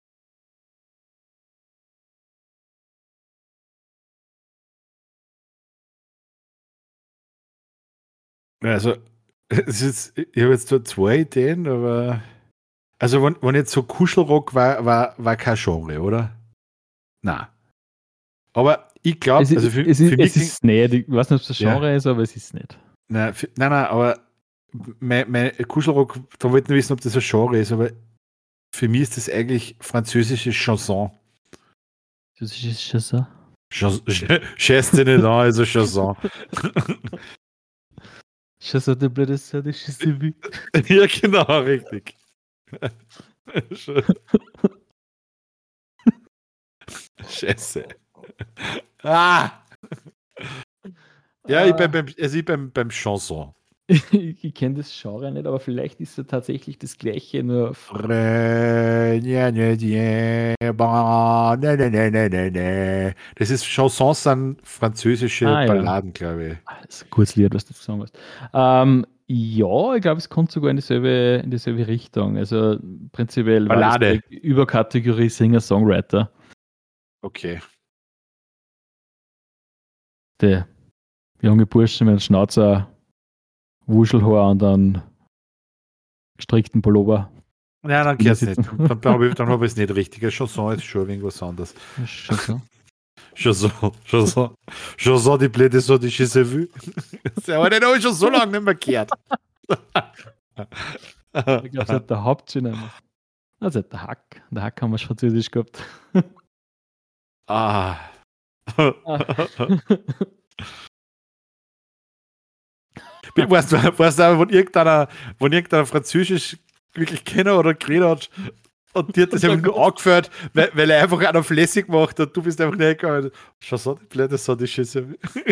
Also, ich habe jetzt so zwei Ideen, aber. Also, wenn jetzt so Kuschelrock war kein Genre, oder? Nein. Aber ich glaube, also für
es
mich.
ist nicht. Ich weiß nicht, ob es ein Genre ist, aber es ist nicht.
Nein, aber mein Kuschelrock, da wollte ich wissen, ob das ein Genre ist, aber für mich ist das eigentlich französische Chanson.
Das ist schon so.
Scheiß dir nicht an, also Chanson.
Chanson de Bledesser, de Chissevu.
Ja, genau, richtig. Scheiße. Ah! Ja, ich bin beim Chanson.
Ich kenne das Genre nicht, aber vielleicht ist es tatsächlich das gleiche, nur.
Das ist Chansons sind französische Balladen, glaube ich.
Das ist ein gutes Lied, was du gesagt hast. Ja, ich glaube, es kommt sogar in dieselbe Richtung. Also prinzipiell
Ballade.
Überkategorie Singer-Songwriter.
Okay.
Der junge Bursche mit einem Schnauzer, Wuschelhaar und einen gestrickten Pullover.
Ja, dann gehört es nicht. Dann habe ich es nicht richtig. Ein Chanson ist schon irgendwas anderes.
Chanson,
die Blätter so, die Schisse vu. Aber den habe ich schon so lange nicht mehr gehört.
Ich glaube, es hat der Hauptschüler. Also der Hack. Der Hack haben wir schon Französisch gehabt.
Weißt du, wenn irgendeiner Französisch wirklich kennen oder geredet hat und dir hat das einfach nur angefällt, weil er einfach einer flässig macht und du bist einfach nicht gegangen. Schau so, die Blätter so, die Schüsse.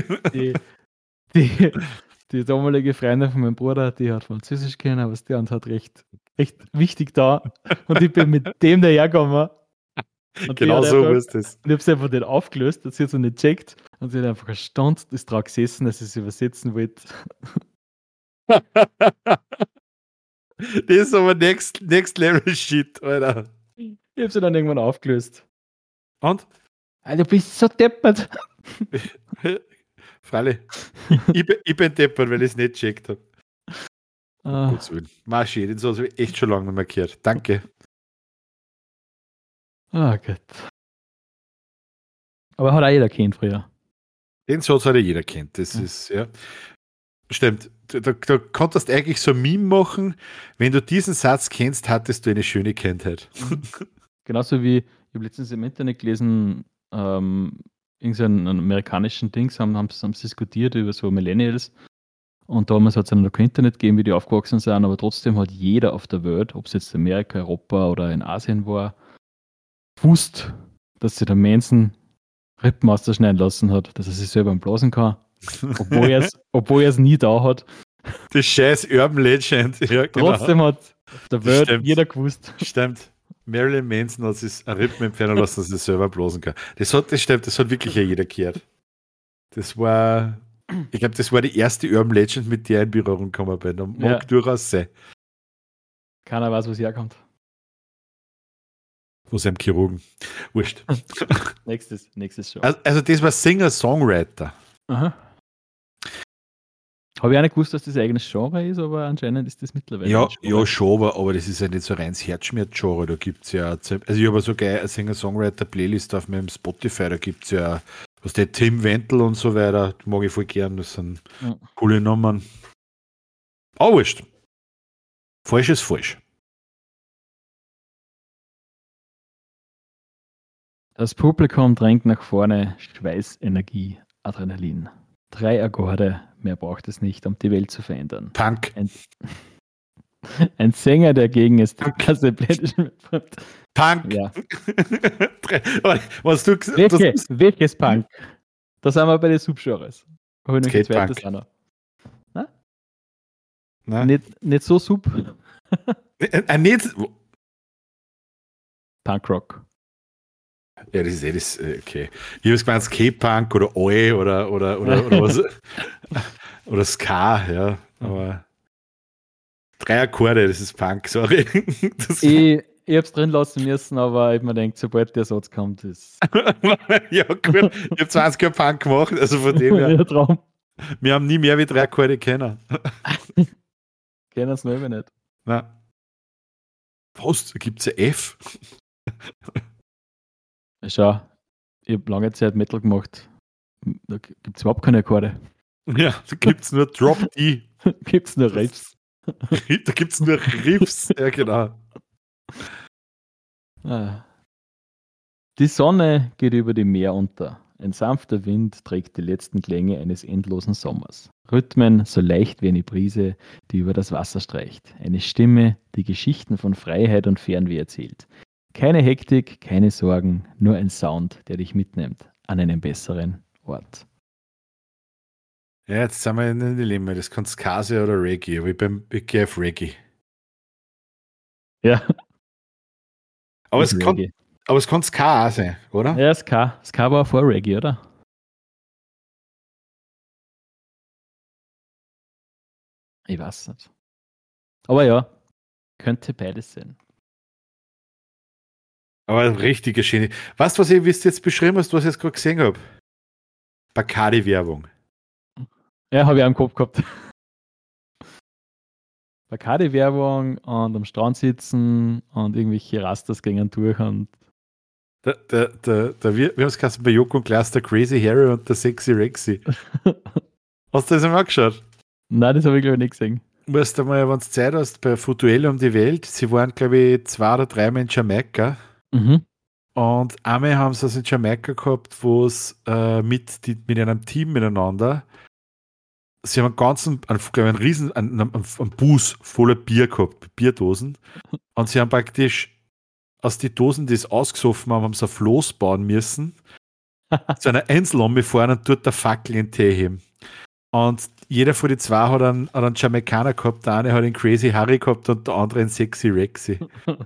Die damalige Freundin von meinem Bruder, die hat Französisch kennen, aber die und hat recht wichtig da. Und ich bin mit dem dahergekommen. Und
genau so ist das.
Und ich habe es einfach nicht aufgelöst, das hat sie nicht gecheckt und sie hat einfach erstaunt, ist drauf gesessen, dass sie es übersetzen wollte.
Das ist aber next Level Shit, Alter.
Ich habe sie dann irgendwann aufgelöst.
Und?
Du bist so deppert.
Freilich. Ich bin deppert, weil ich es nicht gecheckt habe. Gottes Willen. Marschi, den soll ich echt schon lange nicht mehr gehört. Danke.
Gott. Aber hat auch jeder kennt früher.
Den Satz hat ja jeder kennt. Das ist, ja. Stimmt. Da konntest du eigentlich so ein Meme machen, wenn du diesen Satz kennst, hattest du eine schöne Kindheit.
Genauso wie, ich habe letztens im Internet gelesen, irgendeinen amerikanischen Dings haben sie diskutiert über so Millennials. Und damals hat es noch kein Internet gegeben, wie die aufgewachsen sind, aber trotzdem hat jeder auf der Welt, ob es jetzt Amerika, Europa oder in Asien war, gewusst, dass sich der Manson Rippen ausschneiden lassen hat, dass er sich selber blasen kann. Obwohl er es nie da hat.
Das scheiß Urban Legend. Ja, genau.
Trotzdem hat auf der Welt jeder gewusst.
Stimmt. Marilyn Manson hat sich ein Rippen entfernen lassen, dass er selber blasen kann. Das hat wirklich ja jeder gehört. Das war, ich glaube, das war die erste Urban Legend, mit der ich in Berührung gekommen bin. Da mag durchaus sein.
Keiner weiß, was herkommt.
Von seinem Chirurgen. Wurscht.
Nächstes Show.
Also das war Singer-Songwriter.
Aha. Habe ich auch nicht gewusst, dass das ein eigenes Genre ist, aber anscheinend ist das mittlerweile.
Ja, schon, aber das ist ja nicht so reines Herzschmerz-Genre. Da gibt es ja, also ich habe sogar eine Singer-Songwriter-Playlist auf meinem Spotify, da gibt es ja, was der Tim Wendel und so weiter, die mag ich voll gern, das sind coole Nummern. Aber wurscht. Falsch ist falsch.
Das Publikum drängt nach vorne, Schweiß, Energie, Adrenalin. 3 Akkorde, mehr braucht es nicht, um die Welt zu verändern.
Punk.
Ein Sänger, der gegen es
Punk.
Ja.
Was du
Welches Punk? Da sind wir bei den Subgenres.
Skate-Punk.
Nein? Nicht so sub.
Nicht.
Punkrock.
Ja, das ist das, okay. Ich habe es gemeint, K-Punk oder Oi oder was. Oder Ska, ja. Aber 3 Akkorde, das ist Punk, sorry.
Ich hab's drin lassen müssen, aber ich mir denkt, sobald der Satz kommt, ist.
Ja, gut. Ich habe 20 Jahre Punk gemacht, also von dem her.
Ja, Traum.
Wir haben nie mehr wie 3 Akkorde kennen.
Kennen es noch nicht.
Nein. Was? Da gibt es ein F?
Schau, ich habe lange Zeit Metal gemacht. Da gibt es überhaupt keine Akkorde.
Ja, da gibt es nur Drop D.
Gibt es nur Riffs.
Da gibt es nur Riffs. Ja, genau.
Die Sonne geht über dem Meer unter. Ein sanfter Wind trägt die letzten Klänge eines endlosen Sommers. Rhythmen so leicht wie eine Brise, die über das Wasser streicht. Eine Stimme, die Geschichten von Freiheit und Fernweh erzählt. Keine Hektik, keine Sorgen, nur ein Sound, der dich mitnimmt an einen besseren Ort.
Ja, jetzt sind wir in einem Dilemma. Das kann Ska sein oder Reggae. Aber ich gehe auf Reggae.
Ja.
Aber es kann Ska auch sein, oder?
Ja, Ska war vor Reggae, oder? Ich weiß nicht. Aber ja, könnte beides sein.
Aber richtige schöne. Weißt du, was ich jetzt beschrieben hast, was ich jetzt gerade gesehen habe? Bacardi-Werbung.
Ja, habe ich auch im Kopf gehabt. Bacardi-Werbung und am Strand sitzen und irgendwelche Rasters gingen durch und.
Wir haben es geheißen bei Joko und Klaas, der Crazy Harry und der Sexy Rexy. Hast du das einmal angeschaut?
Nein, das habe ich, glaube ich, nicht gesehen.
Musst du mal, wenn du Zeit hast, bei Fotoel um die Welt, sie waren, glaube ich, 2 oder 3 Mal in Jamaika.
Mhm.
Und einmal haben sie es in Jamaika gehabt, wo es mit einem Team miteinander, sie haben einen riesen, einen Bus voller Bier gehabt, Bierdosen. Und sie haben praktisch aus den Dosen, die es ausgesoffen haben sie ein Floß bauen müssen, zu einer Insel umgefahren und dort der Fackel in den Tee heben. Und jeder von den 2 hat einen Jamaikaner gehabt, der eine hat einen Crazy Harry gehabt und der andere einen Sexy Rexy.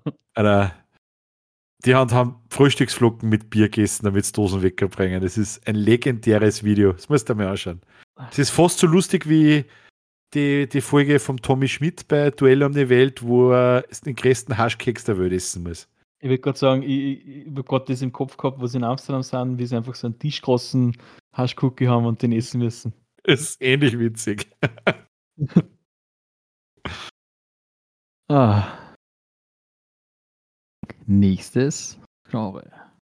Die haben Frühstücksflocken mit Bier gegessen, damit sie Dosen wegbringen. Das ist ein legendäres Video. Das musst du dir mal anschauen. Es ist fast so lustig wie die Folge von Tommy Schmidt bei Duell um die Welt, wo er den größten Haschkeks der Welt essen muss.
Ich würde gerade sagen, ich habe gerade das im Kopf gehabt, wo sie in Amsterdam sind, wie sie einfach so einen tischgroßen Haschcookie haben und den essen müssen.
Das ist ähnlich witzig.
Nächstes Genre.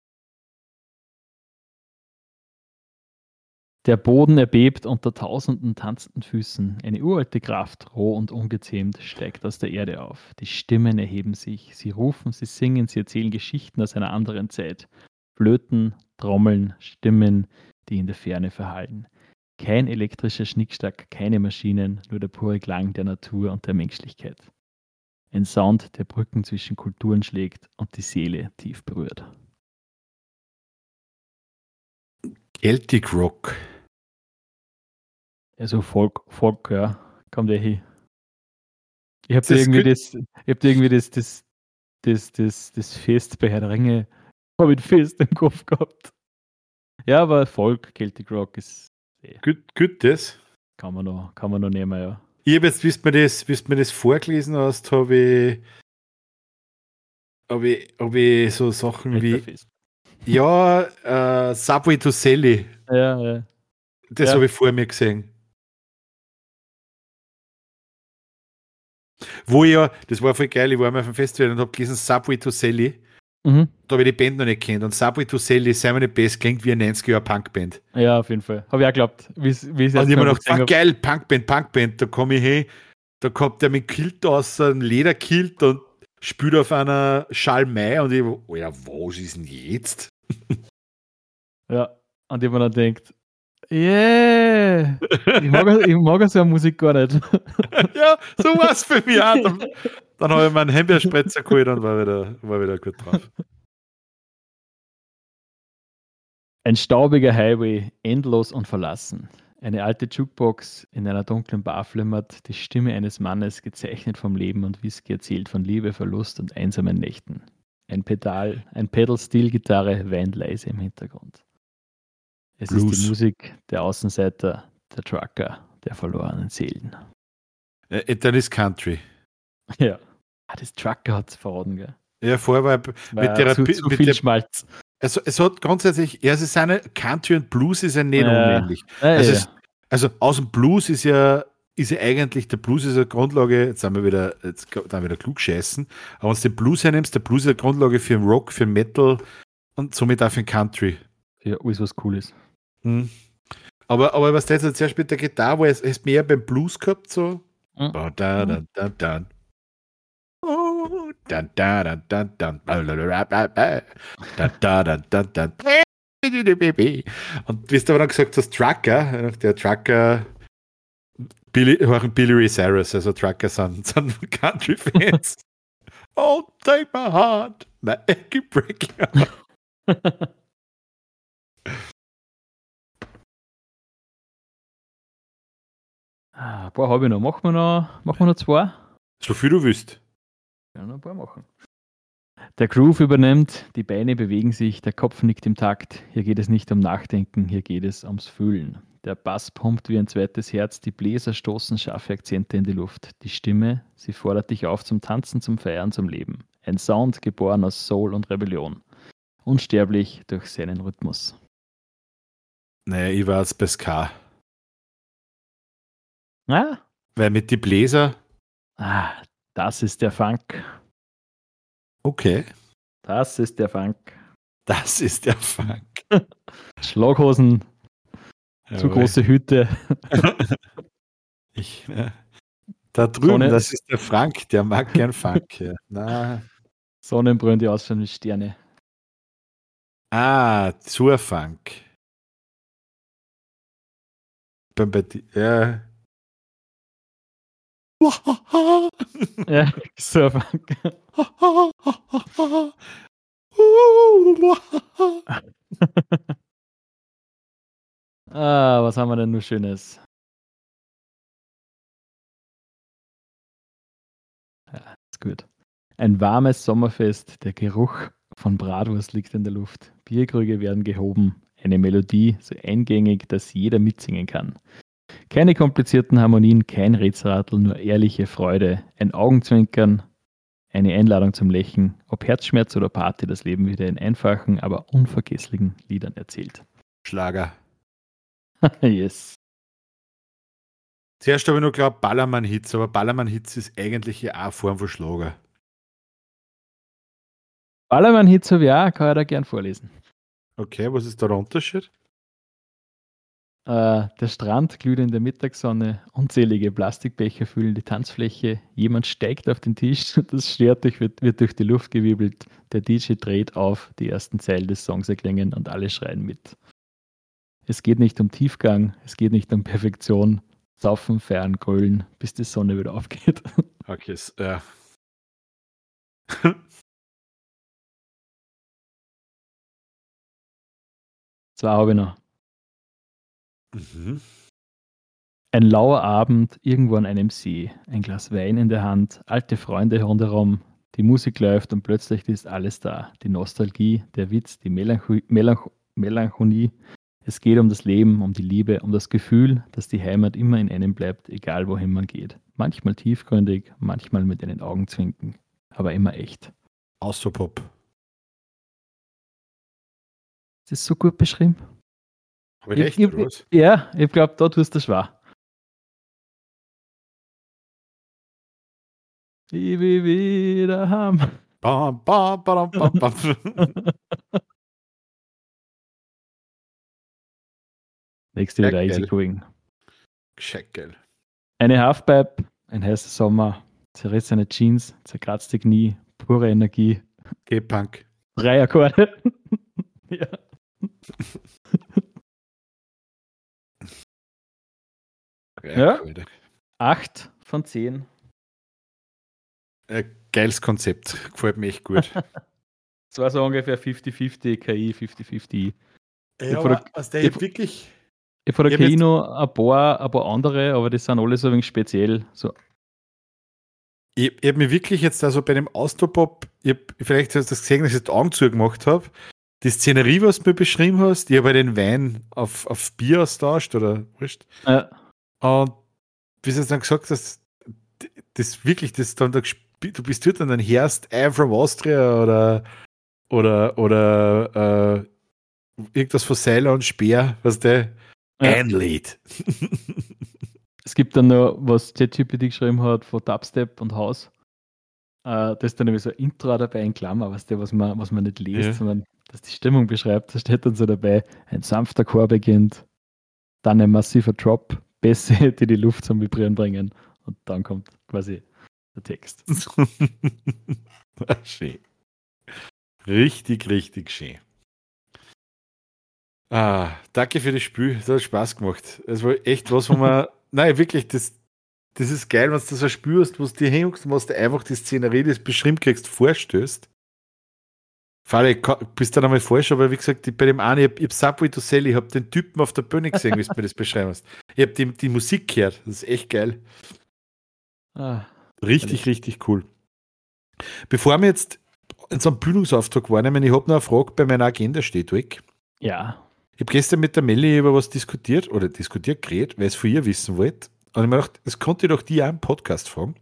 Der Boden erbebt unter tausenden tanzenden Füßen. Eine uralte Kraft, roh und ungezähmt, steigt aus der Erde auf. Die Stimmen erheben sich. Sie rufen, sie singen, sie erzählen Geschichten aus einer anderen Zeit. Flöten, Trommeln, Stimmen, die in der Ferne verhallen. Kein elektrischer Schnickschnack, keine Maschinen, nur der pure Klang der Natur und der Menschlichkeit. Ein Sound, der Brücken zwischen Kulturen schlägt und die Seele tief berührt.
Celtic Rock.
Also Folk, ja, kommt der hin. Ich habe irgendwie das Fest bei Herr der Ringe, habe ich Fest im Kopf gehabt. Ja, aber Folk, Celtic Rock ist
Gut, das.
kann man noch nehmen, ja.
Ich habe jetzt, bis du mir das vorgelesen hast, habe ich so Sachen wie Subway to Sally.
Ja.
Das habe ich vor mir gesehen. Das war voll geil, ich war mal auf dem Festival und habe gelesen Subway to Sally.
Mhm.
Da habe ich die Band noch nicht kennt. Und Subway to Sally, sei mir nicht best, klingt wie eine 90er-Jahre-Punkband.
Ja, auf jeden Fall. Habe ich auch geglaubt. Wie
und ich habe mir gedacht, geil, Punkband, da komme ich hin. Da kommt der mit Kilt aus, ein Lederkilt und spielt auf einer Schalmei und ich, was ist denn jetzt?
Ja, an dem man dann denkt, yeah, ich mag so eine Musik gar nicht.
Ja, so war es für mich auch. Dann habe ich meinen Himbeerspritzer geholt und war wieder gut drauf.
Ein staubiger Highway, endlos und verlassen. Eine alte Jukebox in einer dunklen Bar flimmert, die Stimme eines Mannes, gezeichnet vom Leben und Whisky, erzählt von Liebe, Verlust und einsamen Nächten. Ein Pedal-Steel-Gitarre weint leise im Hintergrund. Es ist
Blues.
die Musik der Außenseiter, der Trucker, der verlorenen Seelen.
Dann ist Country.
Ja. Das Trucker hat es verraten, gell?
Ja, vorher war mit der
zu viel Schmalz.
Also es hat grundsätzlich, ja, es ist eine Country und Blues ist ja nicht unähnlich.
Ja,
Also,
ja.
Also aus dem Blues ist ja eigentlich, der Blues ist eine Grundlage, jetzt dann wieder klug scheißen, aber wenn du den Blues hernimmst, der Blues ist eine Grundlage für den Rock, für den Metal und somit auch für den Country.
Ja, alles was cool ist.
Mhm. Aber was da jetzt zuerst mit der Gitarre, wo es mehr beim Blues gehabt, so.
Mhm.
Und wie du aber dann gesagt hast, Trucker, der Trucker, Billy Ray Cyrus, also Trucker sind Country-Fans. Oh, take my heart, my achy break.
Ein paar habe ich noch. Machen wir noch zwei?
So viel du willst.
Ja, noch ein paar machen. Der Groove übernimmt, die Beine bewegen sich, der Kopf nickt im Takt. Hier geht es nicht um Nachdenken, hier geht es ums Fühlen. Der Bass pumpt wie ein zweites Herz, die Bläser stoßen scharfe Akzente in die Luft. Die Stimme, sie fordert dich auf zum Tanzen, zum Feiern, zum Leben. Ein Sound geboren aus Soul und Rebellion. Unsterblich durch seinen Rhythmus.
Naja, ich war jetzt bei Ska.
Ah?
Weil mit die Bläser.
Das ist der Funk.
Okay.
Das ist der Funk.
Das ist der Funk.
Schlaghosen, zu große Hüte.
Da drüben, das ist der Frank, der mag gern Funk. Ja. Na.
Sonnenbrillen, die ausschauen wie Sterne.
Zur Funk. Ja.
Ja, so Funk. Was haben wir denn nur Schönes? Ja, ist gut. Ein warmes Sommerfest, der Geruch von Bratwurst liegt in der Luft. Bierkrüge werden gehoben. Eine Melodie so eingängig, dass jeder mitsingen kann. Keine komplizierten Harmonien, kein Rätselratel, nur ehrliche Freude. Ein Augenzwinkern, eine Einladung zum Lächeln. Ob Herzschmerz oder Party, das Leben wieder in einfachen, aber unvergesslichen Liedern erzählt.
Schlager.
Yes.
Zuerst habe ich nur geglaubt, Ballermann-Hits, aber Ballermann-Hits ist eigentlich ja auch eine Form von Schlager.
Ballermann-Hits habe ich auch, kann ich da gern vorlesen.
Okay, was ist da der Unterschied?
Der Strand glüht in der Mittagssonne, unzählige Plastikbecher füllen die Tanzfläche, jemand steigt auf den Tisch, das Schwert wird durch die Luft gewirbelt, der DJ dreht auf, die ersten Zeilen des Songs erklingen und alle schreien mit. Es geht nicht um Tiefgang, es geht nicht um Perfektion, saufen, feiern, grölen, bis die Sonne wieder aufgeht.
Okay, ja.
Zwei habe ich noch.
Mhm.
Ein lauer Abend irgendwo an einem See, ein Glas Wein in der Hand, alte Freunde rundherum, die Musik läuft und plötzlich ist alles da. Die Nostalgie, der Witz, die Melancholie. Es geht um das Leben, um die Liebe, um das Gefühl, dass die Heimat immer in einem bleibt, egal wohin man geht. Manchmal tiefgründig, manchmal mit den Augenzwinkern, aber immer echt.
Austropop.
Ist das so gut beschrieben?
Habe ich recht, oder was?
Ja, ich glaube, da tust du es wahr. Ich will wieder haben.
Bam, bam, bam, bam, bam.
Nächste wieder Easy Going.
Gescheckel.
Eine Halfpipe, ein heißer Sommer, zerrissene Jeans, zerkratzte Knie, pure Energie.
G-Punk.
3 Akkorde. Ja. Ja. 8 von 10.
Geiles Konzept. Gefällt mir echt gut.
Das war so ungefähr 50-50 KI, 50-50.
Ja, aber was der wirklich.
Von der
Ich hab jetzt-
Kino ein paar andere, aber das sind alle so ein wenig speziell. So.
Ich habe mich wirklich jetzt also bei dem Austropop, vielleicht hast du das gesehen, dass ich die Augen zugemacht habe. Die Szenerie, was du mir beschrieben hast, ich habe den Wein auf Bier austauscht oder wurscht.
Ja.
Und wie du dann gesagt hast, das wirklich, das dann du bist dort und dann hörst I from Austria oder irgendwas von Seiler und Speer, was der ein Lied.
Es gibt dann noch, was ChatGPT geschrieben hat, von Dubstep und House. Da ist dann nämlich so ein Intro dabei in Klammer, was man nicht liest, sondern das die Stimmung beschreibt. Da steht dann so dabei, ein sanfter Chor beginnt, dann ein massiver Drop, Bässe, die die Luft zum Vibrieren bringen und dann kommt quasi der Text.
Schön. Richtig, richtig schön. Danke für das Spiel. Das hat Spaß gemacht. Es war echt was, wo man. Nein, wirklich, das ist geil, wenn du das so spürst, wo du dir hinguckst und was du einfach die Szenerie, die du beschrieben kriegst, vorstößt. Bist dann einmal falsch, aber wie gesagt, bei dem einen, ich hab Subway to Sally, ich habe den Typen auf der Bühne gesehen, wie du mir das beschreiben hast. Ich habe die Musik gehört, das ist echt geil. Richtig, richtig cool. Bevor wir jetzt in so einem Bildungsauftrag wahrnehmen, ich habe noch eine Frage bei meiner Agenda steht weg.
Ja.
Ich habe gestern mit der Melli über was diskutiert, geredet, weil ich es von ihr wissen wollte. Und ich mir gedacht, das konnte ich doch die auch im Podcast fragen.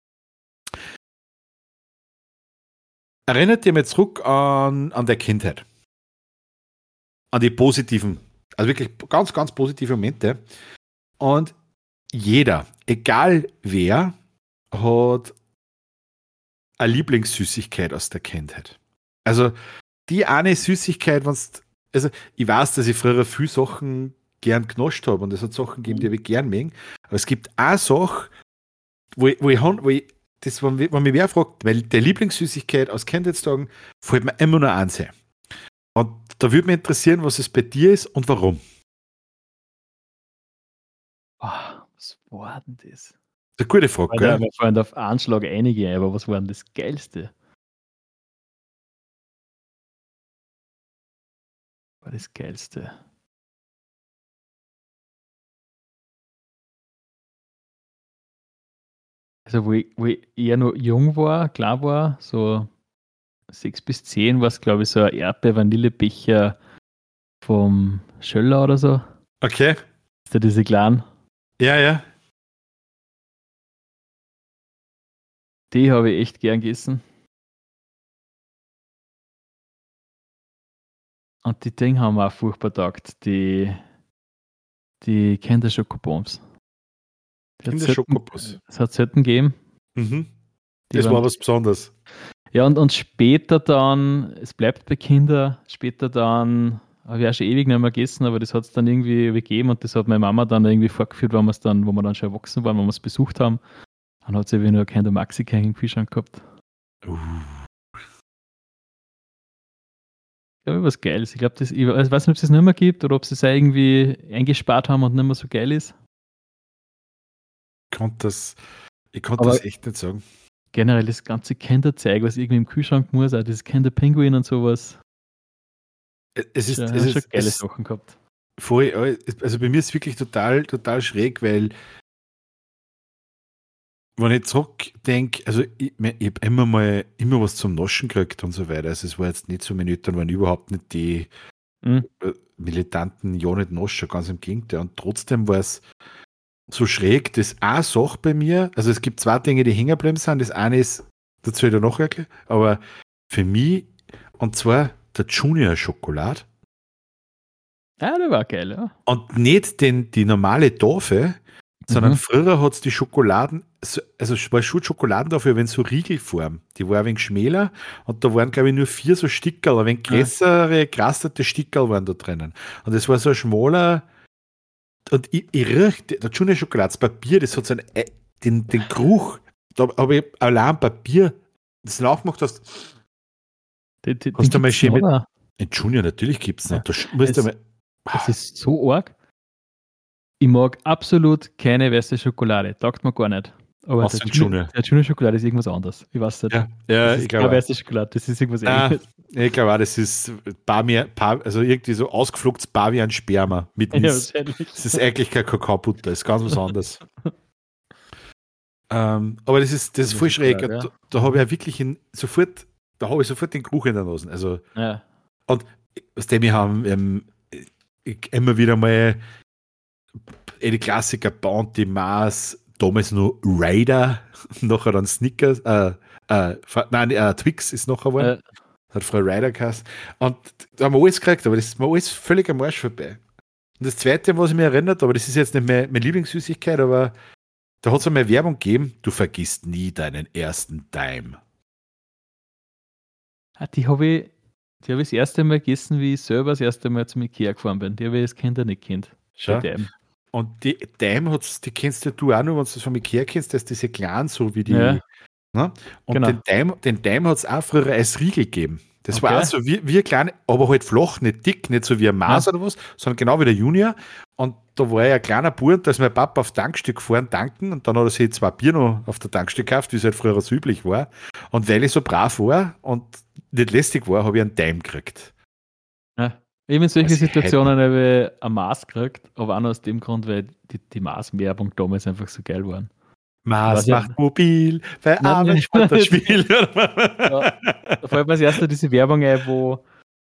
Erinnert ihr mich zurück an der Kindheit? An die positiven, also wirklich ganz, ganz positive Momente. Und jeder, egal wer, hat eine Lieblingssüßigkeit aus der Kindheit. Also die eine Süßigkeit, also ich weiß, dass ich früher viele Sachen gern genascht habe und es hat Sachen gegeben, die habe ich gern mögen. Aber es gibt eine Sache, wenn mich wer fragt, weil der Lieblingssüßigkeit aus Kindheitstagen fällt mir immer nur eins ein. Und da würde mich interessieren, was es bei dir ist und warum.
Was war denn das?
Das ist eine gute Frage,
Weil
gell?
mir fallen auf Anschlag einige, aber was war denn das Geilste? War das Geilste? Also, wo ich eher noch jung war, klar war, so 6 bis 10, war es, glaube ich, so ein Erdbeer-Vanillebecher vom Schöller oder so.
Okay.
Ist da diese kleinen?
Ja.
Die habe ich echt gern gegessen. Und die Dinge haben mir auch furchtbar taugt. Die Kinder-Schokobombs.
Kinderschokobus.
Es hat selten gegeben.
Mhm.
Die
Das
waren-
war was Besonderes.
Ja, und später dann, es bleibt bei Kindern, später dann, habe ich auch schon ewig nicht mehr gegessen, aber das hat es dann irgendwie gegeben und das hat meine Mama dann irgendwie vorgeführt, wo wir dann schon erwachsen waren, wo wir es besucht haben. Dann hat sie irgendwie nur Kinder Maxi im Kühlschrank gehabt. Ja, was Geiles. Ich glaube, ich weiß nicht, ob es das nicht mehr gibt oder ob sie es irgendwie eingespart haben und nicht mehr so geil ist.
Ich konnte das echt nicht sagen.
Generell das ganze Kinderzeug, was irgendwie im Kühlschrank muss, auch das Kinderpinguin und sowas.
Es ist
schon geile Sachen gehabt.
Voll, also bei mir ist es wirklich total, total schräg, weil wenn ich zurückdenke, also ich habe immer was zum Naschen gekriegt und so weiter. Also es war jetzt nicht so, meine Eltern waren überhaupt nicht die militanten, ja nicht Nascher, ganz im Gegenteil. Und trotzdem war es so schräg, dass eine Sache bei mir, also es gibt zwei Dinge, die hängen geblieben sind. Das eine ist, dazu ich da noch erklären, aber für mich, und zwar der Junior-Schokolade.
Ja, der war geil, ja.
Und nicht die normale Tafel, sondern früher hat es die Schokoladen, also es war schon Schokoladen dafür, wenn so Riegelform, die war ein wenig schmäler und da waren, glaube ich, nur 4 so Stickerl, ein wenig größere, gerastete Stickerl waren da drinnen. Und das war so ein schmaler, und ich riech, der Junior Schokolade, das Papier, das hat so den Geruch, da habe ich allein Papier, das du aufgemacht hast, hast du mal schön mit, Junior, natürlich gibt es noch, da musst du mal.
Das ist so arg. Ich mag absolut keine weiße Schokolade. Taugt mir gar nicht. Aber
Was sind Junior?
der Junior-Schokolade ist irgendwas anderes. Ich weiß nicht.
Ja,
Das
ich
ist
glaube.
keine weiße Schokolade, das ist irgendwas ähnliches.
Ich glaube auch, das ist also irgendwie so ausgeflugtes Pavian-Sperma mit
Ja,
Nis.
wahrscheinlich.
Das ist eigentlich kein Kakaobutter, das ist ganz was anderes. Aber das ist voll schräg.
Schokolade, ja.
Da habe ich ja wirklich sofort den Geruch in der Nase. Also,
Ja.
und aus dem wir haben immer wieder mal die Klassiker Bounty, Mars, damals noch Raider, nachher dann Snickers, Twix ist nachher geworden. Hat früher Raider geheißen. Und da haben wir alles gekriegt, aber das ist mir alles völlig am Arsch vorbei. Und das Zweite, was mich erinnert, aber das ist jetzt nicht meine Lieblingssüßigkeit, aber da hat es einmal Werbung gegeben, du vergisst nie deinen ersten Dime.
Die habe ich das erste Mal gegessen, wie ich selber das erste Mal zum Ikea gefahren bin. Die habe ich als Kind auch nicht kennt.
Schau. Und die Dime die kennst ja du auch noch, wenn du das vom Ikea kennst, das ist diese kleinen, so wie die.
Ja.
Ne? Und
Genau.
den Dime hat es auch früher als Riegel gegeben. Das
Okay.
war auch so wie ein kleiner, aber halt flach, nicht dick, nicht so wie ein Mars oder was, sondern genau wie der Junior. Und da war ja ein kleiner Bub, da ist mein Papa auf Tankstück gefahren, tanken, und dann hat er sich 2 Bier noch auf der Tankstück gekauft, wie es halt früher so üblich war. Und weil ich so brav war und nicht lästig war, habe ich einen Dime gekriegt.
Ja. Eben in solchen
Was
Situationen habe ich ein Maß gekriegt, aber auch nur aus dem Grund, weil die Maß-Werbung damals einfach so geil waren.
Mars
Was ja-
macht mobil, bei
Nein,
Arbeit
nein.
spart das Spiel.
Da fällt mir als erstes diese Werbung ein, wo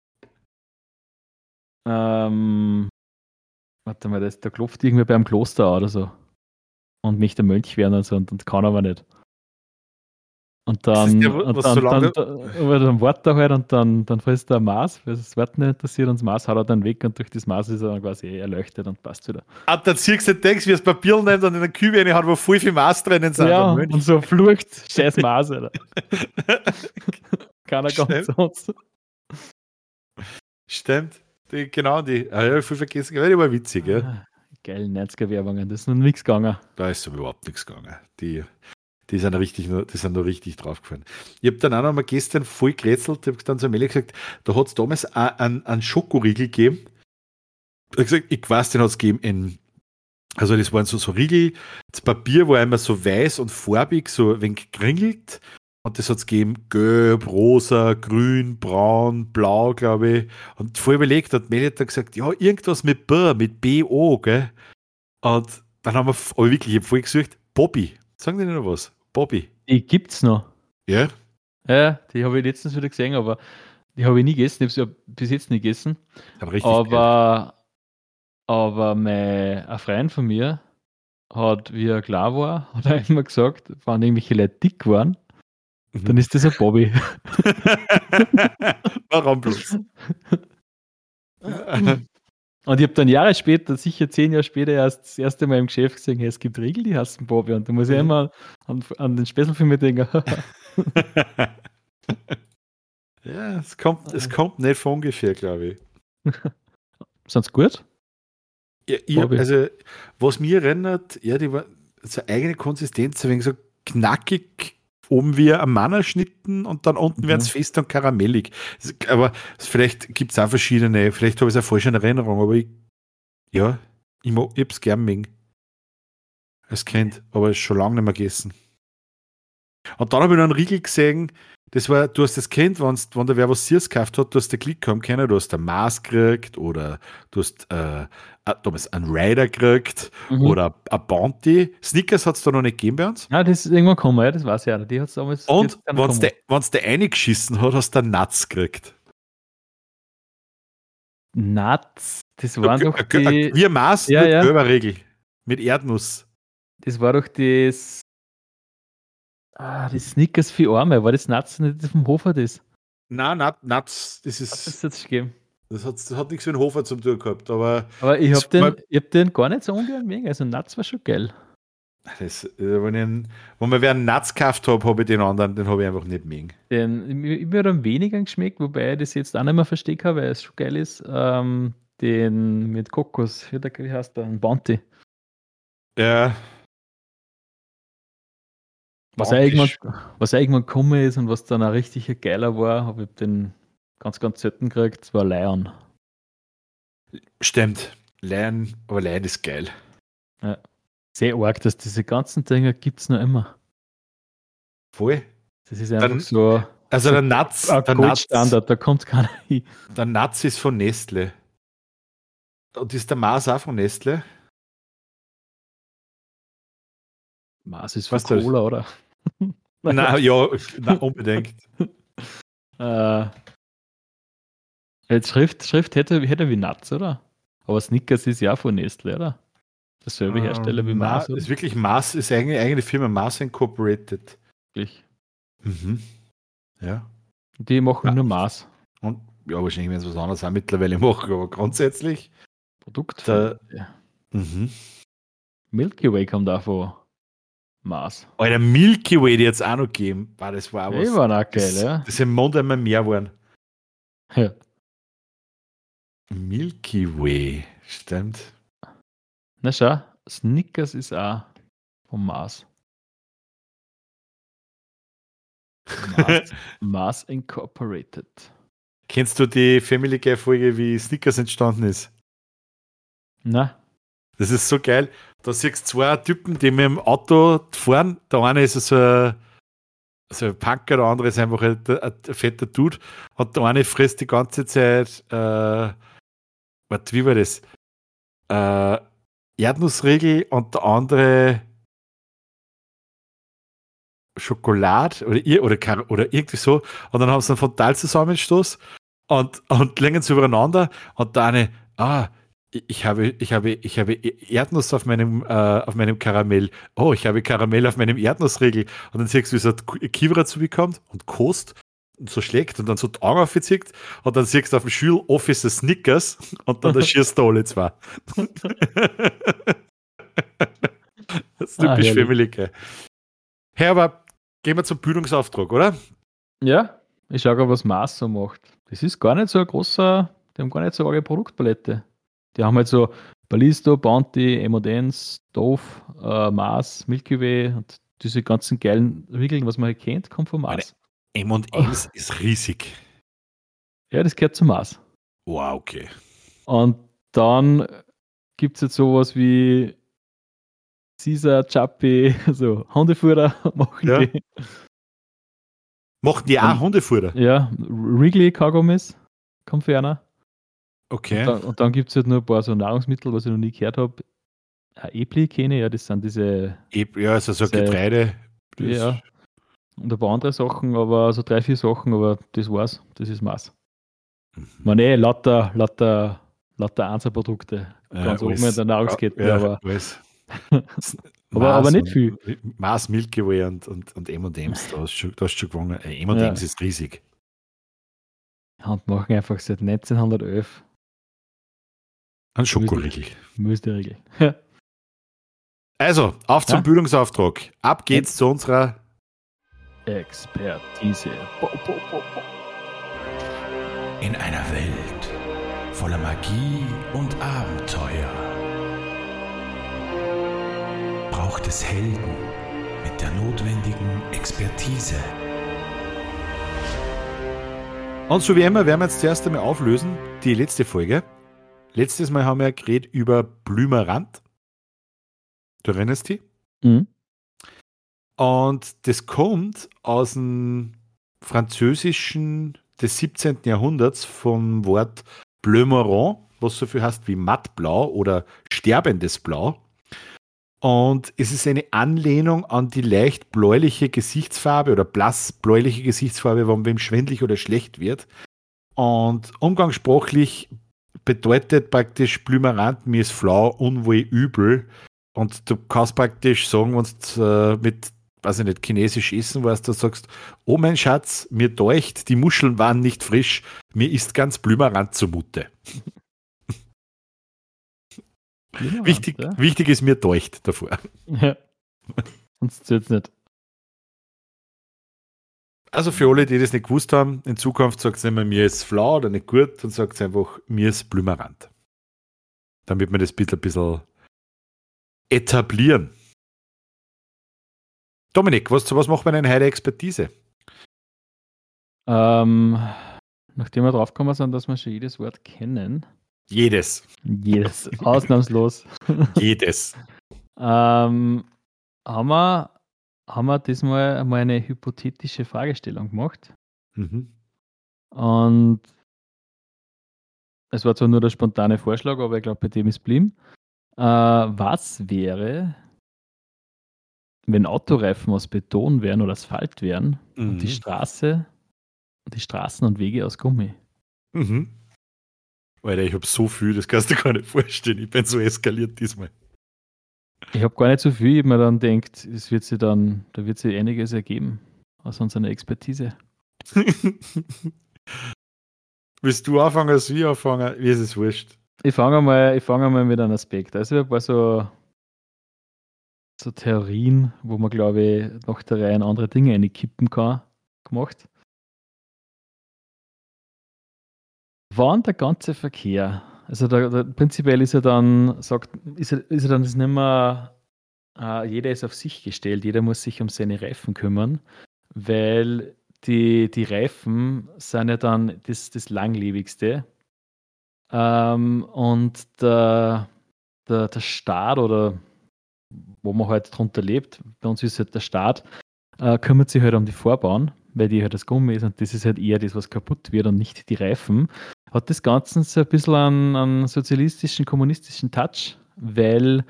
warte mal, da klopft irgendwer beim Kloster an oder so und möchte Mönch werden und so und kann aber nicht. Und
Das ist
dann,
der, was so lange-
dann wartet er halt und dann frisst er ein Maß, weil das Warten nicht interessiert, und das Maß haut er dann weg und durch das Maß ist er dann quasi erleuchtet und passt wieder.
Dann ziehst du denkst, wie es Papier nimmt und in der Kübe reinhaut, wo voll viel Maß drinnen sind.
Ja,
Der Mönch.
und so flucht, scheiß Maß, Alter. Keiner kommt
Stimmt.
zu uns.
Stimmt. Die viel vergessen, die war witzig, gell?
Ah, geil, 90er-Werbungen, das ist noch nichts gegangen.
Da ist so überhaupt nichts gegangen. Die sind noch richtig draufgefallen. Ich habe dann auch noch mal gestern voll gerätselt, habe dann zu Amelie gesagt, da hat es damals auch einen Schokoriegel gegeben. Ich habe gesagt, ich weiß, den hat es gegeben also das waren so Riegel, das Papier war immer so weiß und farbig, so ein wenig gekringelt. Und das hat es gegeben, gelb, rosa, grün, braun, blau, glaube ich. Und voll überlegt, hat Meli dann gesagt, ja, irgendwas mit B-O, gell? Und dann haben wir aber wirklich, ich habe voll gesucht, Bobby. Sagen die noch was? Bobby.
Die gibt's noch.
Ja?
Ja, die habe ich letztens wieder gesehen, aber die habe ich nie gegessen. Ich habe sie bis jetzt nie gegessen.
Dann richtig geil.
Aber ein Freund von mir hat, wie er klar war, hat er immer gesagt, wenn irgendwelche Leute dick waren, dann ist das ein Bobby.
Warum bloß?
Und ich habe dann Jahre später, sicher 10 Jahre später, erst das erste Mal im Geschäft gesehen, hey, es gibt Riegel, die heißen Bobby. Und da muss ich immer an den Späßelfilm denken.
Ja, es kommt nicht von ungefähr, glaube ich.
Sind sie gut?
Ja,
Bobby.
also, was mir erinnert, ja, die war so eigene Konsistenz, ein wenig so knackig, oben wie ein Mannerschnitten und dann unten werden es fest und karamellig. Aber vielleicht gibt es auch verschiedene, vielleicht habe ich es auch falsch in Erinnerung, aber ich habe es gern mögen. Als Kind, aber ist schon lange nicht mehr gegessen. Und dann habe ich noch einen Riegel gesehen, das war, du hast das Kind, wenn der wer was Süßes gekauft hat, du hast den Klick haben können, du hast ein Mars gekriegt oder du hast damals einen Raider gekriegt oder ein Bounty. Snickers hat es da noch nicht gegeben bei uns.
Ja, das ist irgendwann gekommen, ja, das weiß ich auch. Die hat's damals.
Und wenn es der eingeschissen hat, hast du einen Nuts gekriegt.
Nuts, das waren doch die.
Wie ein Mars,
Ja,
nur
ja.
gelber Regel. Mit Erdnuss.
Das war doch das. Die Snickers für Arme. War das Nuts nicht vom Hofer das?
Nein, Nuts, das
Hat das
ist.
jetzt gegeben?
Das hat nichts mit dem Hofer zu tun gehabt, aber
Aber ich
das
habe den gar nicht so ungern mögen. Also Nuts war schon geil.
wenn wir einen Nuts gekauft habe ich den anderen, den habe ich einfach nicht mögen.
Mir hat am weniger geschmeckt, wobei ich das jetzt auch nicht mehr verstehe, weil es schon geil ist. Den mit Kokos, wie heißt der? Ein Bounty.
Ja.
Was irgendwann gekommen ist und was dann auch richtig geiler war, habe ich den ganz, ganz selten gekriegt, das war Lion.
Stimmt. Aber Lion ist geil.
Ja. Sehr arg, dass diese ganzen Dinge gibt es noch immer.
Voll.
Das ist einfach
Dann-
so
Also der Nuts,
ein Goldstandard, da kommt keiner hin.
der Nuts ist von Nestle. Und ist der Mars auch von Nestle?
Mars ist von
Was das?
Cola, oder?
Nein, ja, nein, unbedingt.
Jetzt Schrift hätte wie Nuts, oder? Aber Snickers ist ja auch von Nestle, oder? Dasselbe Hersteller wie Mars,
Nein,
oder?
ist wirklich Mars, ist eigentlich eigene Firma, Mars Incorporated.
Wirklich.
Mhm. Ja.
Die machen
Ja.
nur Mars.
Und ja, wahrscheinlich werden sie was anderes auch mittlerweile machen, aber grundsätzlich.
Produkt.
Der-
Ja.
Mhm.
Milky Way kommt auch von Mars.
Alter, Milky Way, die jetzt auch noch geben. Boah, das war auch
Die
was.
waren auch geil,
das,
ja.
das im Mond einmal mehr waren.
Ja.
Milky Way, stimmt.
Na schau, Snickers ist auch von Mars. Mars Incorporated.
Kennst du die Family Guy Folge, wie Snickers entstanden ist?
Na,
Das ist so geil. Da siehst du zwei Typen, die mit dem Auto fahren. Der eine ist so ein Punker, der andere ist einfach ein fetter Dude. Und der eine frisst die ganze Zeit, wie war das? Erdnussriegel und der andere Schokolade oder irgendwie so. Und dann haben sie einen Frontalzusammenstoß und legen sie übereinander. Und der eine, ich habe Erdnuss auf meinem Karamell. Oh, ich habe Karamell auf meinem Erdnussriegel. Und dann siehst du, wie so ein Kiewer dazu bekommt und kost und so schlägt und dann so die Augen aufzieht. Und dann siehst du auf dem Schül Officer Snickers und dann der schießt da alle zwei. Das ist typisch
herrlich.
Family Guy. Hey, aber gehen wir zum Bildungsauftrag, oder?
ja, ich schaue, was Mars so macht. Das ist gar nicht so ein großer, die haben gar nicht so eine Produktpalette. Die haben halt so Ballisto, Bounty, M&M's, Dove, Mars, Milky Way und diese ganzen geilen Riegeln, was man halt kennt, kommt von Mars.
M&M's ist riesig.
Ja, das gehört zu Mars.
Wow, okay.
Und dann gibt es jetzt sowas wie Caesar, Chappi, so Hundefutter machen
Ja.
die.
Machten die auch Hundefutter?
Ja, Wrigley Kaugummis kommt für einer.
Okay.
Und dann gibt es halt nur ein paar so Nahrungsmittel, was ich noch nie gehört habe. Epli kenne ich, ja, das sind diese,
Ja, also so
Sehr-
Getreide. Das-
ja, und ein paar andere Sachen, aber so 3, 4 Sachen, aber das war's, das ist Mars. Man lauter Einzelprodukte, ganz oben in der Nahrungskette,
ja,
aber,
alles.
aber nicht viel.
Mars, Milky Way und M&M's, da hast du schon gewonnen. M&M's ist riesig.
Und machen einfach seit 1911
Ein Schokoriegel.
Müsli-Riegel.
Also, auf zum
Ja?
Bildungsauftrag. Ab geht's zu unserer
Expertise. Bo.
In einer Welt voller Magie und Abenteuer braucht es Helden mit der notwendigen Expertise.
Und so wie immer werden wir jetzt zuerst einmal auflösen, die letzte Folge. Letztes Mal haben wir geredet über Blümerand. Du erinnerst dich?
Mhm.
Und das kommt aus dem Französischen des 17. Jahrhunderts vom Wort Bleu Marron, was so viel heißt wie mattblau oder sterbendes Blau. Und es ist eine Anlehnung an die leicht bläuliche Gesichtsfarbe oder blassbläuliche Gesichtsfarbe, wenn wem schwindlig oder schlecht wird. Und umgangssprachlich bedeutet praktisch Blümerand, mir ist flau, unwohl, übel. Und du kannst praktisch sagen, wenn du mit, weiß ich nicht, Chinesisch essen warst, du sagst, oh mein Schatz, mir deucht, die Muscheln waren nicht frisch, mir ist ganz Blümerand zumute. Wichtig ist mir deucht davor.
Ja. Sonst zählt es nicht.
Also für alle, die das nicht gewusst haben, in Zukunft sagt es nicht mehr, mir ist flau oder nicht gut, dann sagt es einfach, mir ist Blümerand. Damit wir das bitte ein bisschen etablieren. Dominik, zu was macht man denn heute Expertise?
Nachdem wir draufgekommen sind, dass wir schon jedes Wort kennen.
Jedes.
Jedes. Ausnahmslos.
Jedes.
haben wir diesmal mal eine hypothetische Fragestellung gemacht.
Mhm.
Und es war zwar nur der spontane Vorschlag, aber ich glaube, bei dem ist blieben. Was wäre, wenn Autoreifen aus Beton wären oder Asphalt wären und die Straßen und Wege aus Gummi?
Mhm. Alter, ich habe so viel, das kannst du gar nicht vorstellen. Ich bin so eskaliert diesmal.
Ich habe gar nicht so viel, ich mir dann denkt, da wird sich einiges ergeben aus unserer Expertise.
Willst du anfangen, als ich anfangen? Wie ist es wurscht?
Ich fange mal mit einem Aspekt. Also ein paar so Theorien, wo man, glaube ich, nach der Reihe andere Dinge kippen kann, gemacht. Wann der ganze Verkehr, also prinzipiell ist er dann, ist nicht mehr, jeder ist auf sich gestellt, jeder muss sich um seine Reifen kümmern, weil die Reifen sind ja dann das Langlebigste. Und der Staat oder wo man halt drunter lebt, bei uns ist halt der Staat, kümmert sich halt um die Vorbahn, weil die halt das Gummi ist und das ist halt eher das, was kaputt wird und nicht die Reifen. Hat das Ganze so ein bisschen einen sozialistischen, kommunistischen Touch, weil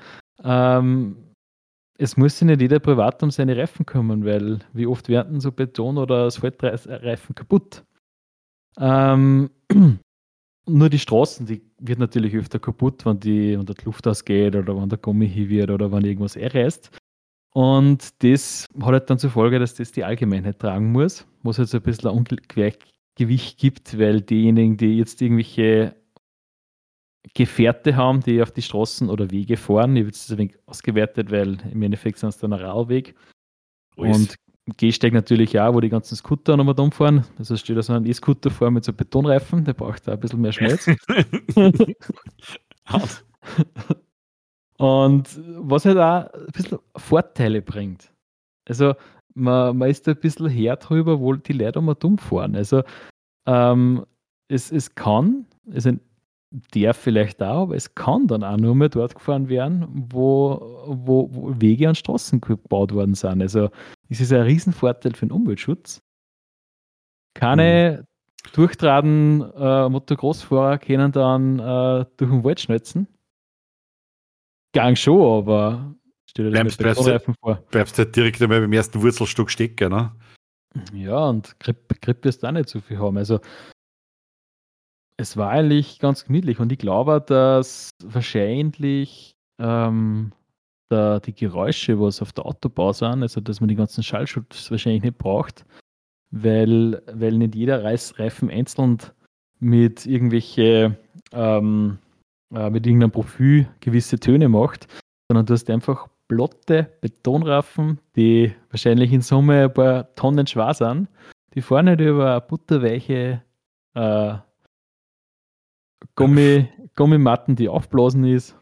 es muss sich nicht jeder privat um seine Reifen kümmern, weil wie oft werden so Beton- oder Asphaltreifen kaputt? Nur die Straßen, die wird natürlich öfter kaputt, wenn die Luft ausgeht oder wenn der Gummi hin wird oder wenn irgendwas reißt. Und das hat halt dann zur Folge, dass das die Allgemeinheit tragen muss, was halt so ein bisschen ein Ungleichgewicht gibt, weil diejenigen, die jetzt irgendwelche Gefährte haben, die auf die Straßen oder Wege fahren, ich würde es ein wenig ausgewertet, weil im Endeffekt sind es dann ein Radweg. Und Gehsteig natürlich auch, wo die ganzen Scooter nochmal umfahren. Also steht da so ein E-Scooter vor mit so Betonreifen, der braucht da ein bisschen mehr Schmelz. Und was halt auch ein bisschen Vorteile bringt. Also man ist da ein bisschen her drüber, wo die Leute mal dumm fahren. Also es kann, also darf vielleicht auch, aber es kann dann auch nur mehr dort gefahren werden, wo Wege und Straßen gebaut worden sind. Also es ist ein Riesenvorteil für den Umweltschutz. Keine durchtraten Motocross-Fahrer können dann durch den Wald schnitzen. Gang schon, aber stell dir das mit Betonreifen vor.
Bleibst halt direkt einmal beim ersten Wurzelstück stecken, ne?
Ja, und Grip wirst du auch nicht so viel haben. Also es war eigentlich ganz gemütlich und ich glaube, dass wahrscheinlich die Geräusche, was auf der Autobahn sind, also dass man die ganzen Schallschutz wahrscheinlich nicht braucht, weil nicht jeder Reifen einzeln mit irgendwelche mit irgendeinem Profil gewisse Töne macht, sondern du hast einfach plotte Betonreifen, die wahrscheinlich in Summe ein paar Tonnen schwer sind, die fahren nicht über eine butterweiche Gummimatten, die aufblasen ist.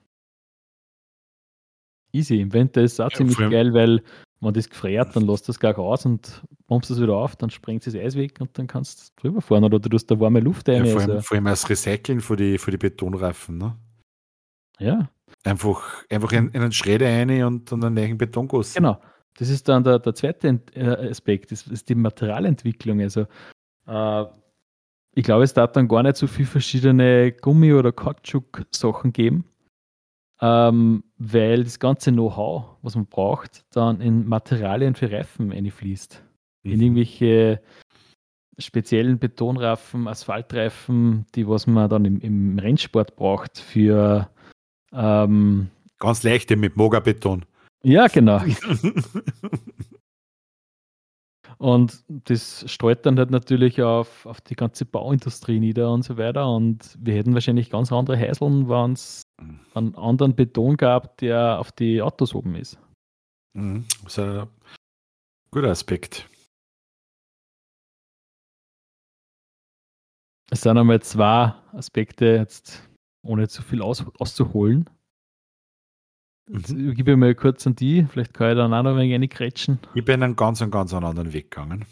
Easy. Im Winter ist es auch ziemlich geil, weil wenn das gefriert, dann lässt das gar aus und pumpst es wieder auf, dann sprengt das Eis weg und dann kannst du drüber fahren oder du tust da warme Luft rein.
Ja, vor allem das Recyceln für die Betonreifen, ne?
Ja.
Einfach in einen Schredder rein und dann einen neuen Betonguss.
Genau. Das ist dann der zweite Aspekt, das ist die Materialentwicklung. Also ich glaube, es darf dann gar nicht so viele verschiedene Gummi- oder Kautschuk-Sachen geben, weil das ganze Know-how, was man braucht, dann in Materialien für Reifen einfließt. In irgendwelche speziellen Betonreifen, Asphaltreifen, die was man dann im Rennsport braucht für
ganz leichte mit Moga-Beton.
Ja, genau. Und das streut dann halt natürlich auf die ganze Bauindustrie nieder und so weiter. Und wir hätten wahrscheinlich ganz andere Häuseln, wenn es einen anderen Beton gab, der auf die Autos oben ist.
Das ist ein guter Aspekt.
Es sind einmal zwei Aspekte, jetzt ohne zu viel auszuholen. Jetzt gebe ich mal kurz an die, vielleicht kann ich dann auch noch ein wenig reinkrätschen.
Ich bin einen ganz anderen Weg gegangen.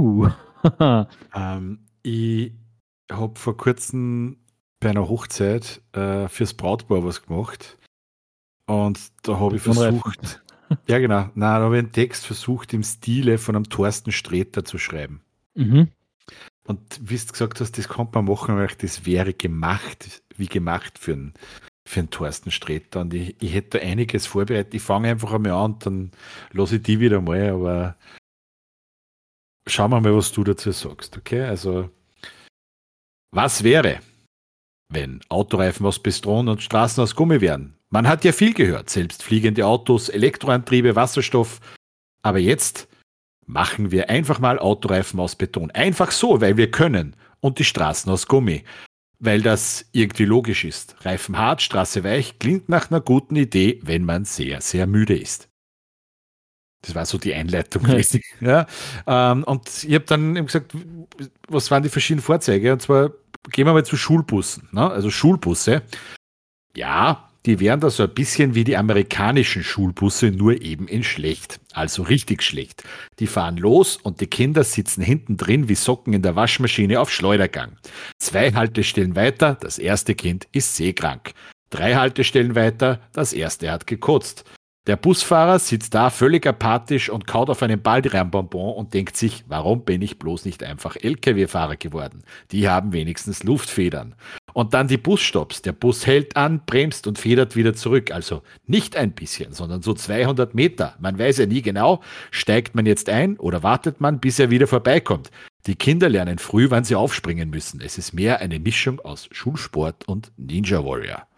Ich habe vor kurzem bei einer Hochzeit fürs Brautpaar was gemacht. Und da habe ich
Betonreifen.
versucht, ja genau, nein, da habe ich einen Text versucht im Stile von einem Thorsten Sträter zu schreiben.
Mhm.
Und wie du gesagt hast, das kann man machen, weil das wäre gemacht, wie gemacht für einen Thorsten Sträter. Und ich hätte da einiges vorbereitet. Ich fange einfach einmal an und dann lasse ich die wieder mal, aber schauen wir mal, was du dazu sagst, okay? Also, was wäre, wenn Autoreifen aus Beton und Straßen aus Gummi wären? Man hat ja viel gehört, selbst fliegende Autos, Elektroantriebe, Wasserstoff. Aber jetzt machen wir einfach mal Autoreifen aus Beton. Einfach so, weil wir können. Und die Straßen aus Gummi. Weil das irgendwie logisch ist. Reifen hart, Straße weich, klingt nach einer guten Idee, wenn man sehr, sehr müde ist. Das war so die Einleitung. Ja. Und ich habe dann eben gesagt, was waren die verschiedenen Fahrzeuge? Und zwar gehen wir mal zu Schulbussen. Ne? Also Schulbusse. Ja, die wären da so ein bisschen wie die amerikanischen Schulbusse, nur eben in schlecht. Also richtig schlecht. Die fahren los und die Kinder sitzen hinten drin wie Socken in der Waschmaschine auf Schleudergang. 2 Haltestellen weiter, das erste Kind ist seekrank. 3 Haltestellen weiter, das erste hat gekotzt. Der Busfahrer sitzt da völlig apathisch und kaut auf einen Baldrian-Bonbon und denkt sich, warum bin ich bloß nicht einfach LKW-Fahrer geworden? Die haben wenigstens Luftfedern. Und dann die Busstopps. Der Bus hält an, bremst und federt wieder zurück. Also nicht ein bisschen, sondern so 200 Meter. Man weiß ja nie genau, steigt man jetzt ein oder wartet man, bis er wieder vorbeikommt. Die Kinder lernen früh, wann sie aufspringen müssen. Es ist mehr eine Mischung aus Schulsport und Ninja Warrior.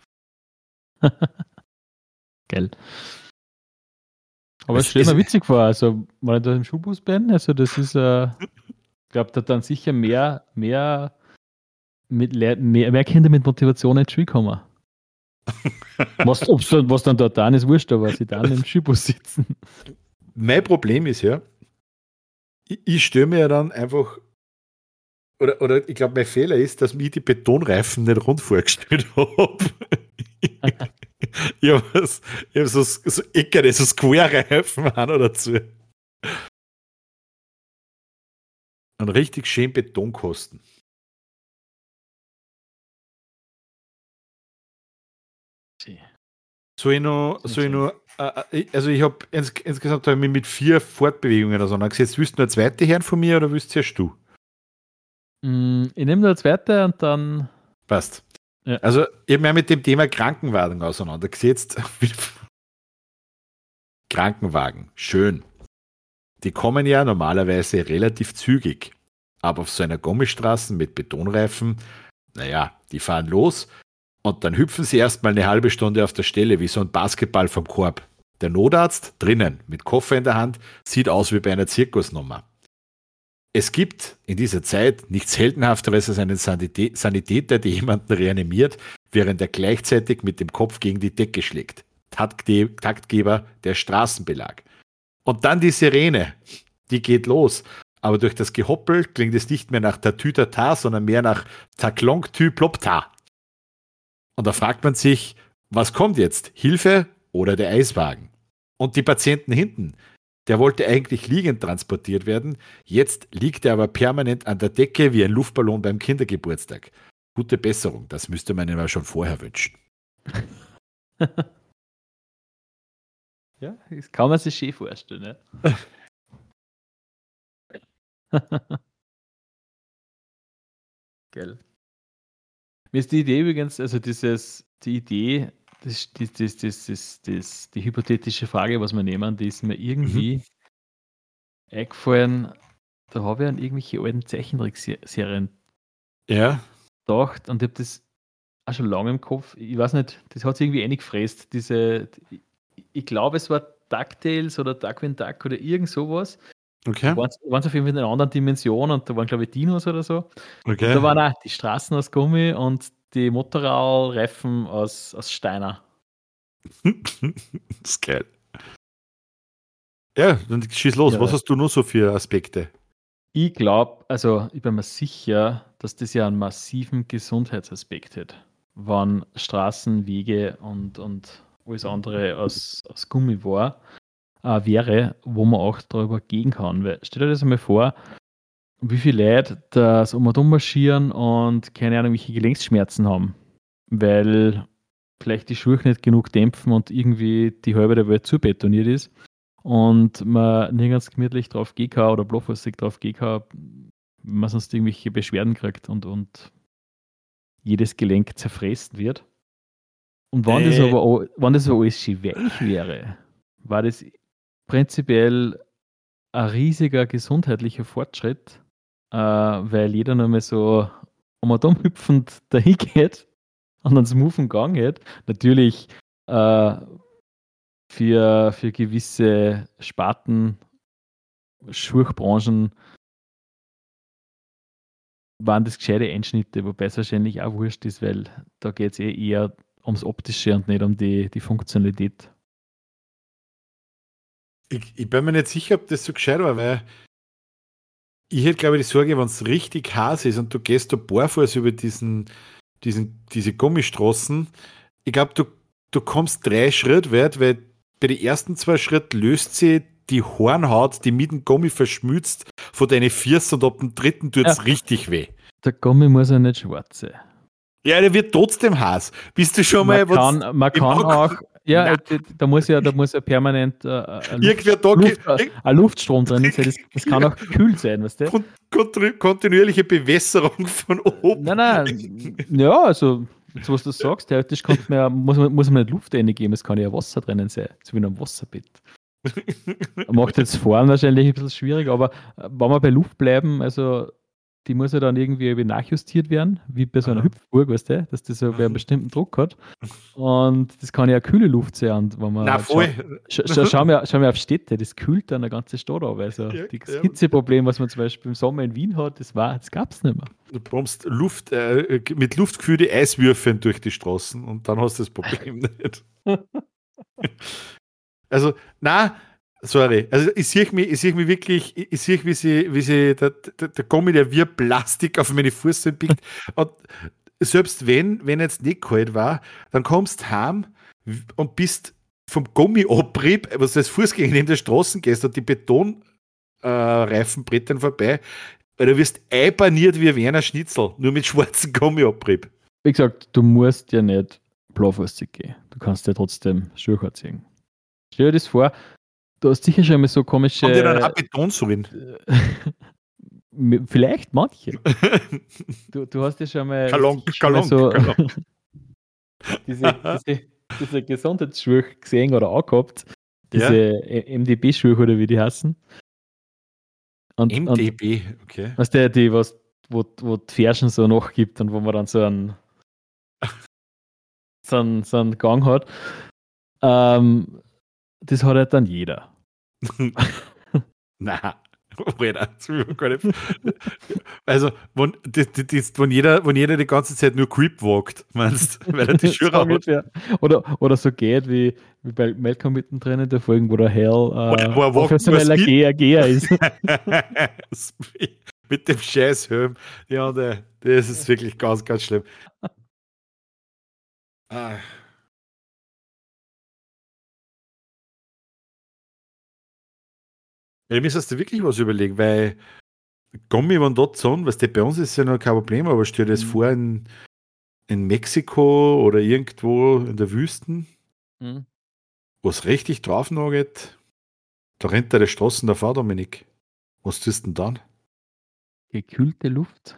Geil. Aber es steht mir witzig vor, also wenn ich da im Schulbus bin, also das ist, ich glaube, da dann sicher mehr Kinder mit Motivation ins Spiel kommen. Was dann dort dann ist, wurscht, aber sie dann im Schulbus sitzen.
Mein Problem ist ja, ich stelle mir ja dann einfach, oder ich glaube, mein Fehler ist, dass mir die Betonreifen nicht rund vorgestellt habe. Ich habe so Eckere, so Square-Reifen an oder dazu. Und richtig schön Betonkosten. Also ich habe insgesamt hab ich mich mit 4 Fortbewegungen auseinandergesetzt. Willst du nur eine zweite hören von mir oder willst du erst du?
Ich nehme nur eine zweite und dann.
Passt.
Ja.
Also, ich habe mich mit dem Thema Krankenwagen auseinandergesetzt. Krankenwagen, schön. Die kommen ja normalerweise relativ zügig. Aber auf so einer Gummistraße mit Betonreifen, naja, die fahren los und dann hüpfen sie erstmal eine halbe Stunde auf der Stelle, wie so ein Basketball vom Korb. Der Notarzt drinnen, mit Koffer in der Hand, sieht aus wie bei einer Zirkusnummer. Es gibt in dieser Zeit nichts Heldenhafteres als einen Sanitäter, der jemanden reanimiert, während er gleichzeitig mit dem Kopf gegen die Decke schlägt. Taktgeber der Straßenbelag. Und dann die Sirene, die geht los. Aber durch das Gehoppel klingt es nicht mehr nach Tatütata, sondern mehr nach Taklong-Tü-Plopta. Und da fragt man sich, was kommt jetzt? Hilfe oder der Eiswagen? Und die Patienten hinten, der wollte eigentlich liegend transportiert werden. Jetzt liegt er aber permanent an der Decke wie ein Luftballon beim Kindergeburtstag. Gute Besserung, das müsste man ihm ja schon vorher wünschen.
Ja, das kann man sich schön vorstellen. Ne? Geil. Mir ist die Idee übrigens, also die hypothetische Frage, was wir nehmen, die ist mir irgendwie eingefallen. Da habe ich an irgendwelche alten Zeichentrickserien
Ja.
gedacht und ich habe das auch schon lange im Kopf. Ich weiß nicht, das hat sich irgendwie eingefräst. Ich glaube, es war DuckTales oder Duckwind Duck oder irgend sowas.
Okay.
Da waren es auf jeden Fall in einer anderen Dimension und da waren, glaube ich, Dinos oder so.
Okay.
Und da waren auch die Straßen aus Gummi und die Motorradreifen aus Steiner.
Das ist geil. Ja, dann schieß los.
Ja.
Was hast du noch so für Aspekte?
Ich glaube, also ich bin mir sicher, dass das ja einen massiven Gesundheitsaspekt hat, wenn Straßen, Wege und alles andere aus Gummi wäre, wo man auch darüber gehen kann. Weil, stell dir das einmal vor, wie viele Leute das um und um marschieren und keine Ahnung, welche Gelenksschmerzen haben. Weil vielleicht die Schuhe nicht genug dämpfen und irgendwie die halbe der Welt zubetoniert ist und man nirgends gemütlich drauf gehen kann oder bloßartig drauf gehen kann, wenn man sonst irgendwelche Beschwerden kriegt und jedes Gelenk zerfressen wird. Und wenn das aber alles schön weich wäre, war das prinzipiell ein riesiger gesundheitlicher Fortschritt, weil jeder nur mal so um und um hüpfend dahin geht und einen smoothen Gang hat. Natürlich für gewisse Sparten, Schuhbranchen waren das gescheite Einschnitte, wobei es wahrscheinlich auch wurscht ist, weil da geht es eher ums Optische und nicht um die Funktionalität.
Ich bin mir nicht sicher, ob das so gescheit war, weil ich hätte, glaube ich, die Sorge, wenn es richtig heiß ist und du gehst da barfuß über diese Gummistraßen, ich glaube, du kommst 3 Schritte weit, weil bei den ersten 2 Schritten löst sie die Hornhaut, die mit dem Gummi verschmutzt, von deinen Füßen und ab dem 3. tut es richtig weh.
Der Gummi muss ja nicht schwarz sein.
Ja, der wird trotzdem heiß. Bist du schon mal...
Man kann auch... Ja, da muss ja permanent ein Luftstrom drin sein. Das kann auch kühl sein, weißt du?
Kontinuierliche Bewässerung von oben.
Nein. Ja, also, jetzt, was du sagst, theoretisch muss man nicht Luft reingeben, es kann ja Wasser drinnen sein, so wie in einem Wasserbett. Macht jetzt Fahren wahrscheinlich ein bisschen schwierig, aber wenn wir bei Luft bleiben, also die muss ja dann irgendwie nachjustiert werden, wie bei so einer Hüpfburg, weißt du, dass das so einen bestimmten Druck hat. Und das kann ja kühle Luft sein. Und wenn man schauen wir auf Städte, das kühlt dann eine ganze Stadt ab. Also das Hitzeproblem, was man zum Beispiel im Sommer in Wien hat, das gab es nicht mehr.
Du brauchst mit Luft gefüllte Eiswürfel durch die Straßen und dann hast du das Problem nicht. Also, sorry. Also ich sehe mich wirklich, wie sie der Gummi, der wie Plastik auf meine Füße biegt. Und selbst wenn jetzt nicht kalt war, dann kommst du heim und bist vom Gummiabrieb, was du als Fußgänger in der Straße gehst und die Betonreifen brettern vorbei, weil du wirst einbaniert wie Werner Schnitzel, nur mit schwarzem Gummiabrieb.
Wie gesagt, du musst ja nicht blaufußig gehen. Du kannst ja trotzdem Schuhe anziehen. Stell dir das vor, du hast sicher schon mal so komische...
Haben die dann auch Betonsohlen?
Vielleicht manche. Du hast ja schon mal...
Kalon.
Diese Gesundheitsschuhe gesehen oder angehabt. Diese MDB-Schuhe oder wie die heißen.
MDB, okay.
Weißt du, wo die Ferschen so nachgibt und wo man dann so einen Gang hat. Das hat halt dann jeder.
Nein, also, wenn jeder die ganze Zeit nur Creep walkt, meinst du, weil er die Schuhe hat.
Oder so geht, wie bei Malcolm mittendrin in der Folge, wo der Hell
professioneller
Geher ist.
Mit dem Scheißhelm. Ja, das ist wirklich ganz, ganz schlimm. Ja, müsstest du wirklich was überlegen, weil Gummi, wenn dort Sonne, weißt du, bei uns ist ja noch kein Problem, aber stell dir das vor in Mexiko oder irgendwo in der Wüste, wo es richtig drauf geht, da rennt da die Straßen der Fahrt, Dominik. Was tust du denn dann?
Gekühlte Luft.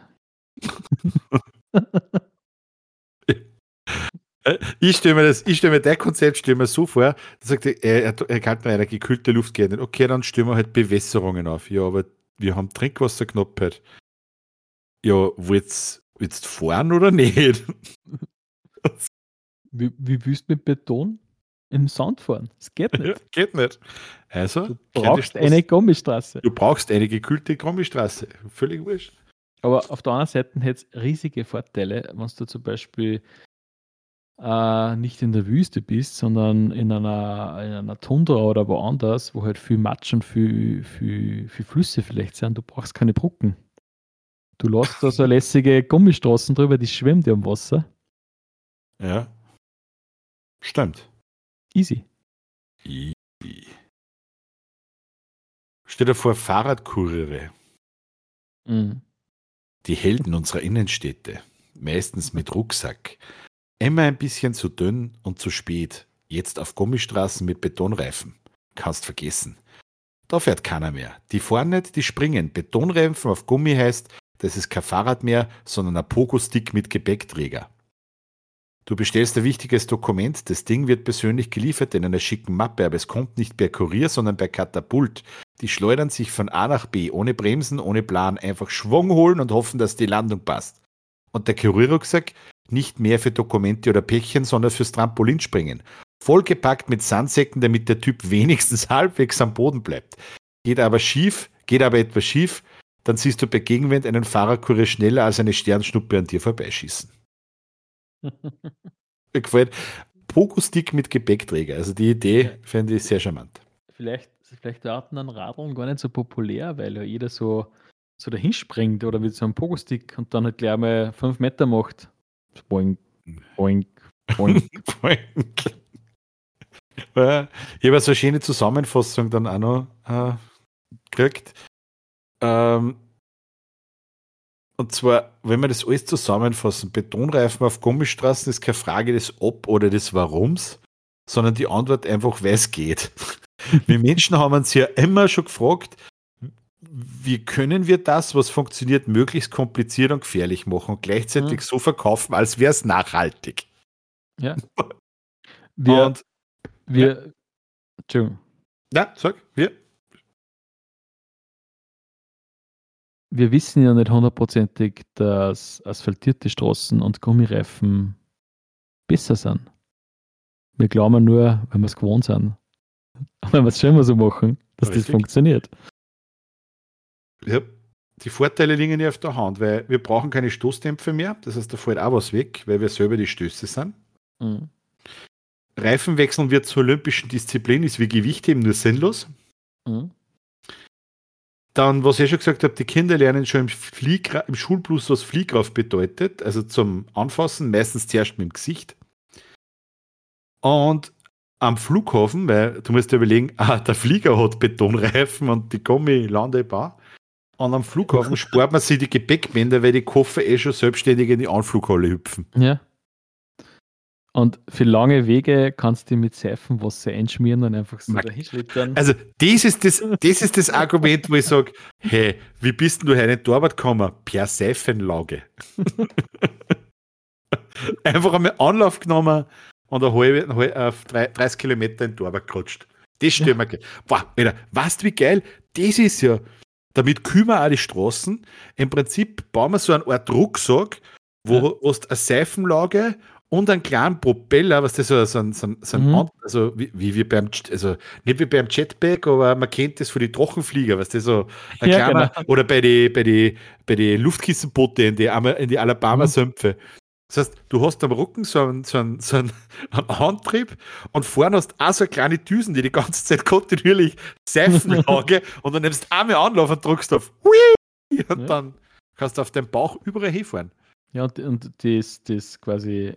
Ich stelle mir dein Konzept so vor, da sagt er kann mir eine gekühlte Luft gehen. Okay, dann stellen wir halt Bewässerungen auf. Ja, aber wir haben Trinkwasserknappheit. Ja, willst du fahren oder nicht?
Wie willst du mit Beton im Sand fahren? Das geht nicht.
Ja, geht nicht. Also,
du brauchst eine Gummistraße.
Du brauchst eine gekühlte Gummistraße. Völlig wurscht.
Aber auf der anderen Seite hätte es riesige Vorteile, wenn du zum Beispiel nicht in der Wüste bist, sondern in einer Tundra oder woanders, wo halt viel Matsch und viel Flüsse vielleicht sind. Du brauchst keine Brücken. Du lässt da so lässige Gummistraßen drüber, die schwimmt ja im Wasser.
Ja. Stimmt.
Easy.
Stell dir vor, Fahrradkuriere. Die Helden unserer Innenstädte. Meistens mit Rucksack. Immer ein bisschen zu dünn und zu spät. Jetzt auf Gummistraßen mit Betonreifen. Kannst vergessen. Da fährt keiner mehr. Die fahren nicht, die springen. Betonreifen auf Gummi heißt, das ist kein Fahrrad mehr, sondern ein Pogo-Stick mit Gepäckträger. Du bestellst ein wichtiges Dokument, das Ding wird persönlich geliefert in einer schicken Mappe, aber es kommt nicht per Kurier, sondern per Katapult. Die schleudern sich von A nach B, ohne Bremsen, ohne Plan, einfach Schwung holen und hoffen, dass die Landung passt. Und der Kurierrucksack nicht mehr für Dokumente oder Päckchen, sondern fürs Trampolinspringen. Vollgepackt mit Sandsäcken, damit der Typ wenigstens halbwegs am Boden bleibt. Geht aber etwas schief, dann siehst du bei Gegenwind einen Fahrerkurier schneller als eine Sternschnuppe an dir vorbeischießen. Mir gefällt Pogo-Stick mit Gepäckträger. Also die Idee finde ich sehr charmant.
Vielleicht werden dann Radeln gar nicht so populär, weil ja jeder so dahinspringt oder mit so einem Pogo-Stick und dann halt gleich mal 5 Meter macht. Boing, boing, boing.
Ich habe so eine schöne Zusammenfassung dann auch noch gekriegt. Und zwar, wenn wir das alles zusammenfassen, Betonreifen auf Gummistraßen ist keine Frage des Ob oder des Warums, sondern die Antwort einfach, weil es geht. Wir Menschen haben uns ja immer schon gefragt, wie können wir das, was funktioniert, möglichst kompliziert und gefährlich machen und gleichzeitig so verkaufen, als wäre es nachhaltig.
Ja. Entschuldigung.
Ja, sag, wir.
Wir wissen ja nicht hundertprozentig, dass asphaltierte Straßen und Gummireifen besser sind. Wir glauben nur, wenn wir es gewohnt sind. Wenn wir es schon immer so machen, dass
Richtig.
Das funktioniert.
Ja, die Vorteile liegen ja auf der Hand, weil wir brauchen keine Stoßdämpfer mehr. Das heißt, da fällt auch was weg, weil wir selber die Stöße sind.
Mhm.
Reifenwechseln wird zur olympischen Disziplin, ist wie Gewichtheben nur sinnlos.
Mhm.
Dann, was ich schon gesagt habe, die Kinder lernen schon im Schulbus, was Fliehkraft bedeutet, also zum Anfassen, meistens zuerst mit dem Gesicht. Und am Flughafen, weil du musst dir überlegen, der Flieger hat Betonreifen und die Gummi-Landebahn. Und am Flughafen spart man sich die Gepäckbänder, weil die Koffer schon selbstständig in die Anflughalle hüpfen.
Ja. Und für lange Wege kannst du mit Seifenwasser einschmieren und einfach so dahinschlittern.
Also, das ist das Argument, wo ich sage, hey, wie bist denn du heute in die Arbeit gekommen? Per Seifenlage. Einfach einmal Anlauf genommen und auf 30 Kilometer in die Arbeit gerutscht. Das stellen wir geil. Boah, Alter, weißt du, wie geil? Das ist ja, damit kühlen wir auch die Straßen. Im Prinzip bauen wir so eine Art Rucksack, wo du eine Seifenlage und einen kleinen Propeller, was das so also wie beim, also nicht wie beim Jetpack, aber man kennt das von den Trockenflieger, was das so ein kleiner, genau. Oder bei die Luftkissenboote in die Alabama-Sümpfe. Das heißt, du hast am Rücken so einen Antrieb und vorne hast auch so kleine Düsen, die ganze Zeit kontinuierlich Seifenlage und dann nimmst du einmal Anlauf und drückst auf Hui! Und dann kannst du auf deinen Bauch überall hinfahren.
Ja, und das quasi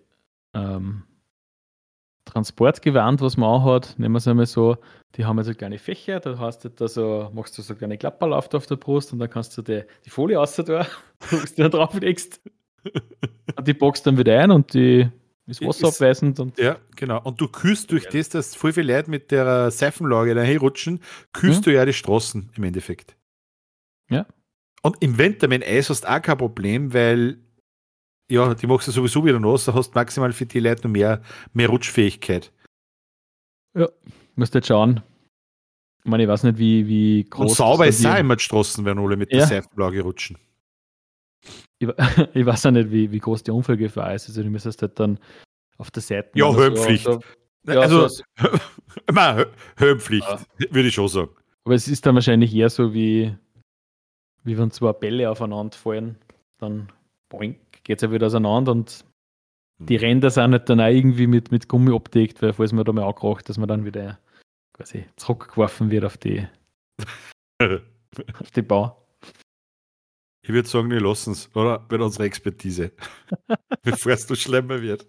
Transportgewand, was man auch hat, nehmen wir es einmal so, die haben also kleine Fächer, da hast du da so, machst du so kleine Klapperl auf der Brust und dann kannst du die Folie raus da, wo du dann drauflegst. Und die boxt dann wieder ein und die ist wasserabweisend. Und
ja, genau. Und du kühlst durch das, dass voll viele Leute mit der Seifenlage dahin rutschen, kühlst du ja die Straßen im Endeffekt.
Ja.
Und im Winter, wenn Eis hast, auch kein Problem, weil ja, die machst du sowieso wieder nass, da hast du maximal für die Leute noch mehr Rutschfähigkeit.
Ja, musst jetzt schauen. Ich meine, ich weiß nicht, wie groß.
Und sauber ist auch immer die Straßen, wenn alle mit der Seifenlage rutschen.
Ich weiß auch nicht, wie groß die Unfallgefahr ist. Also du müsstest halt dann auf der Seite.
Ja, Helmpflicht.
So,
Helmppflicht, würde ich schon sagen.
Aber es ist dann wahrscheinlich eher so, wie wenn zwei Bälle aufeinander fallen, dann geht es ja wieder auseinander und die Ränder sind halt dann auch irgendwie mit Gummi abdeckt, weil falls man da mal ankracht, dass man dann wieder quasi zurückgeworfen wird auf die Bau.
Ich würde sagen, wir lassen es, oder? Mit unserer Expertise. Bevor es noch schlimmer wird.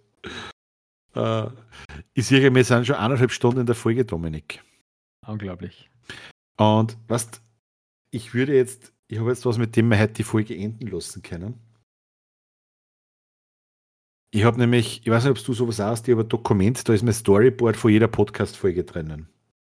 Ich sehe, wir sind schon 1,5 Stunden in der Folge, Dominik.
Unglaublich.
Und weißt, ich habe jetzt was, mit dem wir heute die Folge enden lassen können. Ich habe nämlich, ich weiß nicht, ob du sowas hast, ich habe ein Dokument, da ist mein Storyboard von jeder Podcast-Folge drinnen.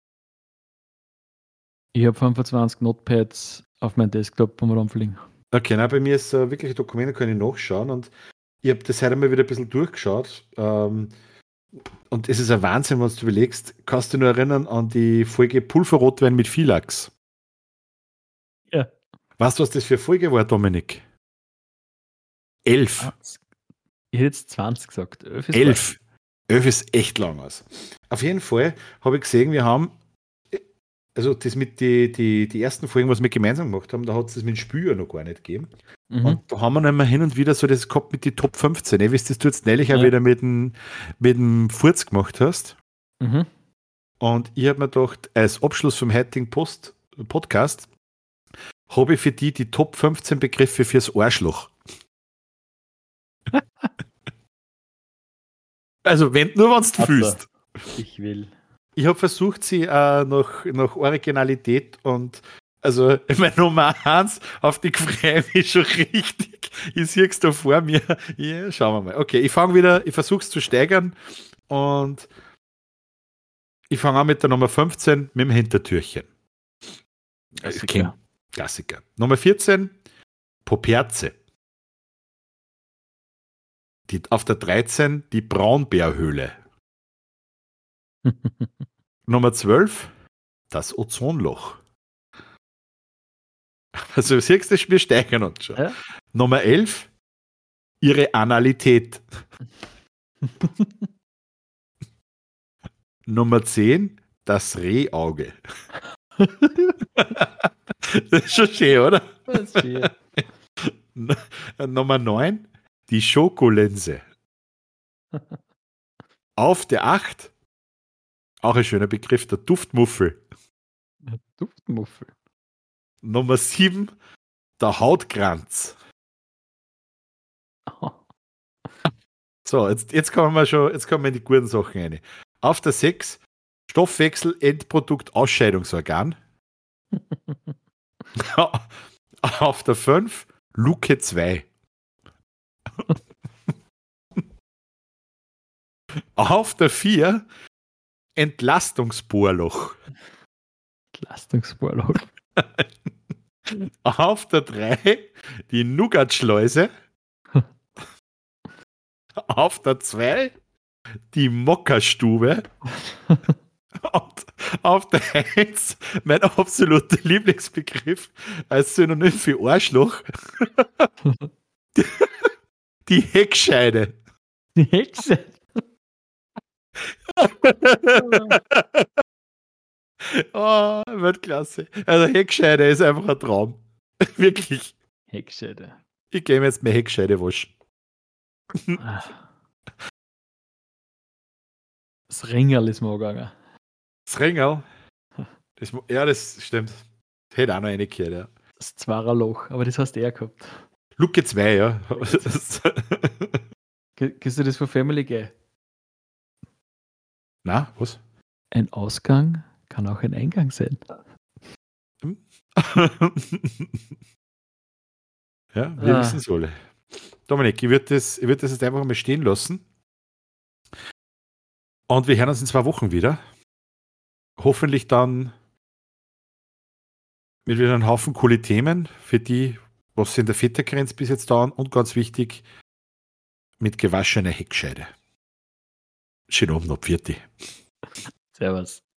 Ich habe 25 Notepads auf meinem Desktop vom rumfliegen.
Okay, bei mir ist wirklich ein Dokument, da kann ich nachschauen und ich habe das heute mal wieder ein bisschen durchgeschaut. Und es ist ein Wahnsinn, wenn du überlegst. Kannst du dich nur erinnern an die Folge Pulverrotwein mit Viehlachs?
Ja.
Weißt du, was das für eine Folge war, Dominik? 11.
20. Ich hätte jetzt 20 gesagt. 11 ist
11. 11 ist echt lang aus. Auf jeden Fall habe ich gesehen, wir haben, also das mit die ersten Folgen, was wir gemeinsam gemacht haben, da hat es das mit dem Spüler noch gar nicht gegeben. Und da haben wir dann mal hin und wieder so das gehabt mit die Top 15. Wie es das du jetzt neulich auch wieder mit dem Furz gemacht hast.
Mhm.
Und ich habe mir gedacht, als Abschluss vom heutigen Podcast habe ich für die Top 15 Begriffe fürs Arschloch. Also, nur wenn du fühlst.
Ich will.
Ich habe versucht, sie nach Originalität und also meine Nummer 1, auf die freue ich mich schon richtig. Ich sehe es da vor mir. Ja, schauen wir mal. Okay, ich versuche es zu steigern und ich fange an mit der Nummer 15 mit dem Hintertürchen. Klassiker. Nummer 14, Poperze. Auf der 13 die Braunbärhöhle. Nummer 12, das Ozonloch. Also siehst du, wir steigern uns schon. Ja? Nummer 11, ihre Analität. Nummer 10, das Rehauge. Das ist schon schön, oder? Das ist schön. Nummer 9, die Schokolinse. Auf der 8, auch ein schöner Begriff, der Duftmuffel.
Duftmuffel.
Nummer 7, der Hautkranz. Oh. So, jetzt kommen wir in die guten Sachen rein. Auf der 6, Stoffwechsel, Endprodukt, Ausscheidungsorgan. Auf der 5, Luke 2. Auf der 4, Entlastungsbohrloch.
Entlastungsbohrloch.
Auf der 3, die Nougatschleuse. Auf der 2, die Mokkerstube. Und auf der 1, mein absoluter Lieblingsbegriff als Synonym für Arschloch, die Heckscheide.
Die Heckscheide?
Oh, Weltklasse. Also Heckscheide ist einfach ein Traum. Wirklich.
Heckscheide.
Ich gehe mir jetzt mehr Heckscheide waschen.
Das Ringerl ist mir gegangen.
Das Ringerl? Das stimmt. Das hätte auch noch eine gehört, ja.
Das Zwarerloch, aber das hast du gehabt.
Luke 2, ja.
Kannst du das von Family Guy?
Na, was?
Ein Ausgang kann auch ein Eingang sein.
Ja, wir wissen es alle. Dominik, ich würde das jetzt einfach mal stehen lassen. Und wir hören uns in 2 Wochen wieder. Hoffentlich dann mit wieder einem Haufen coole Themen für die, was sie in der Fettergrenze bis jetzt dauern. Und ganz wichtig, mit gewaschener Heckscheide. Schönen Abend noch, Pfiati.
Servus.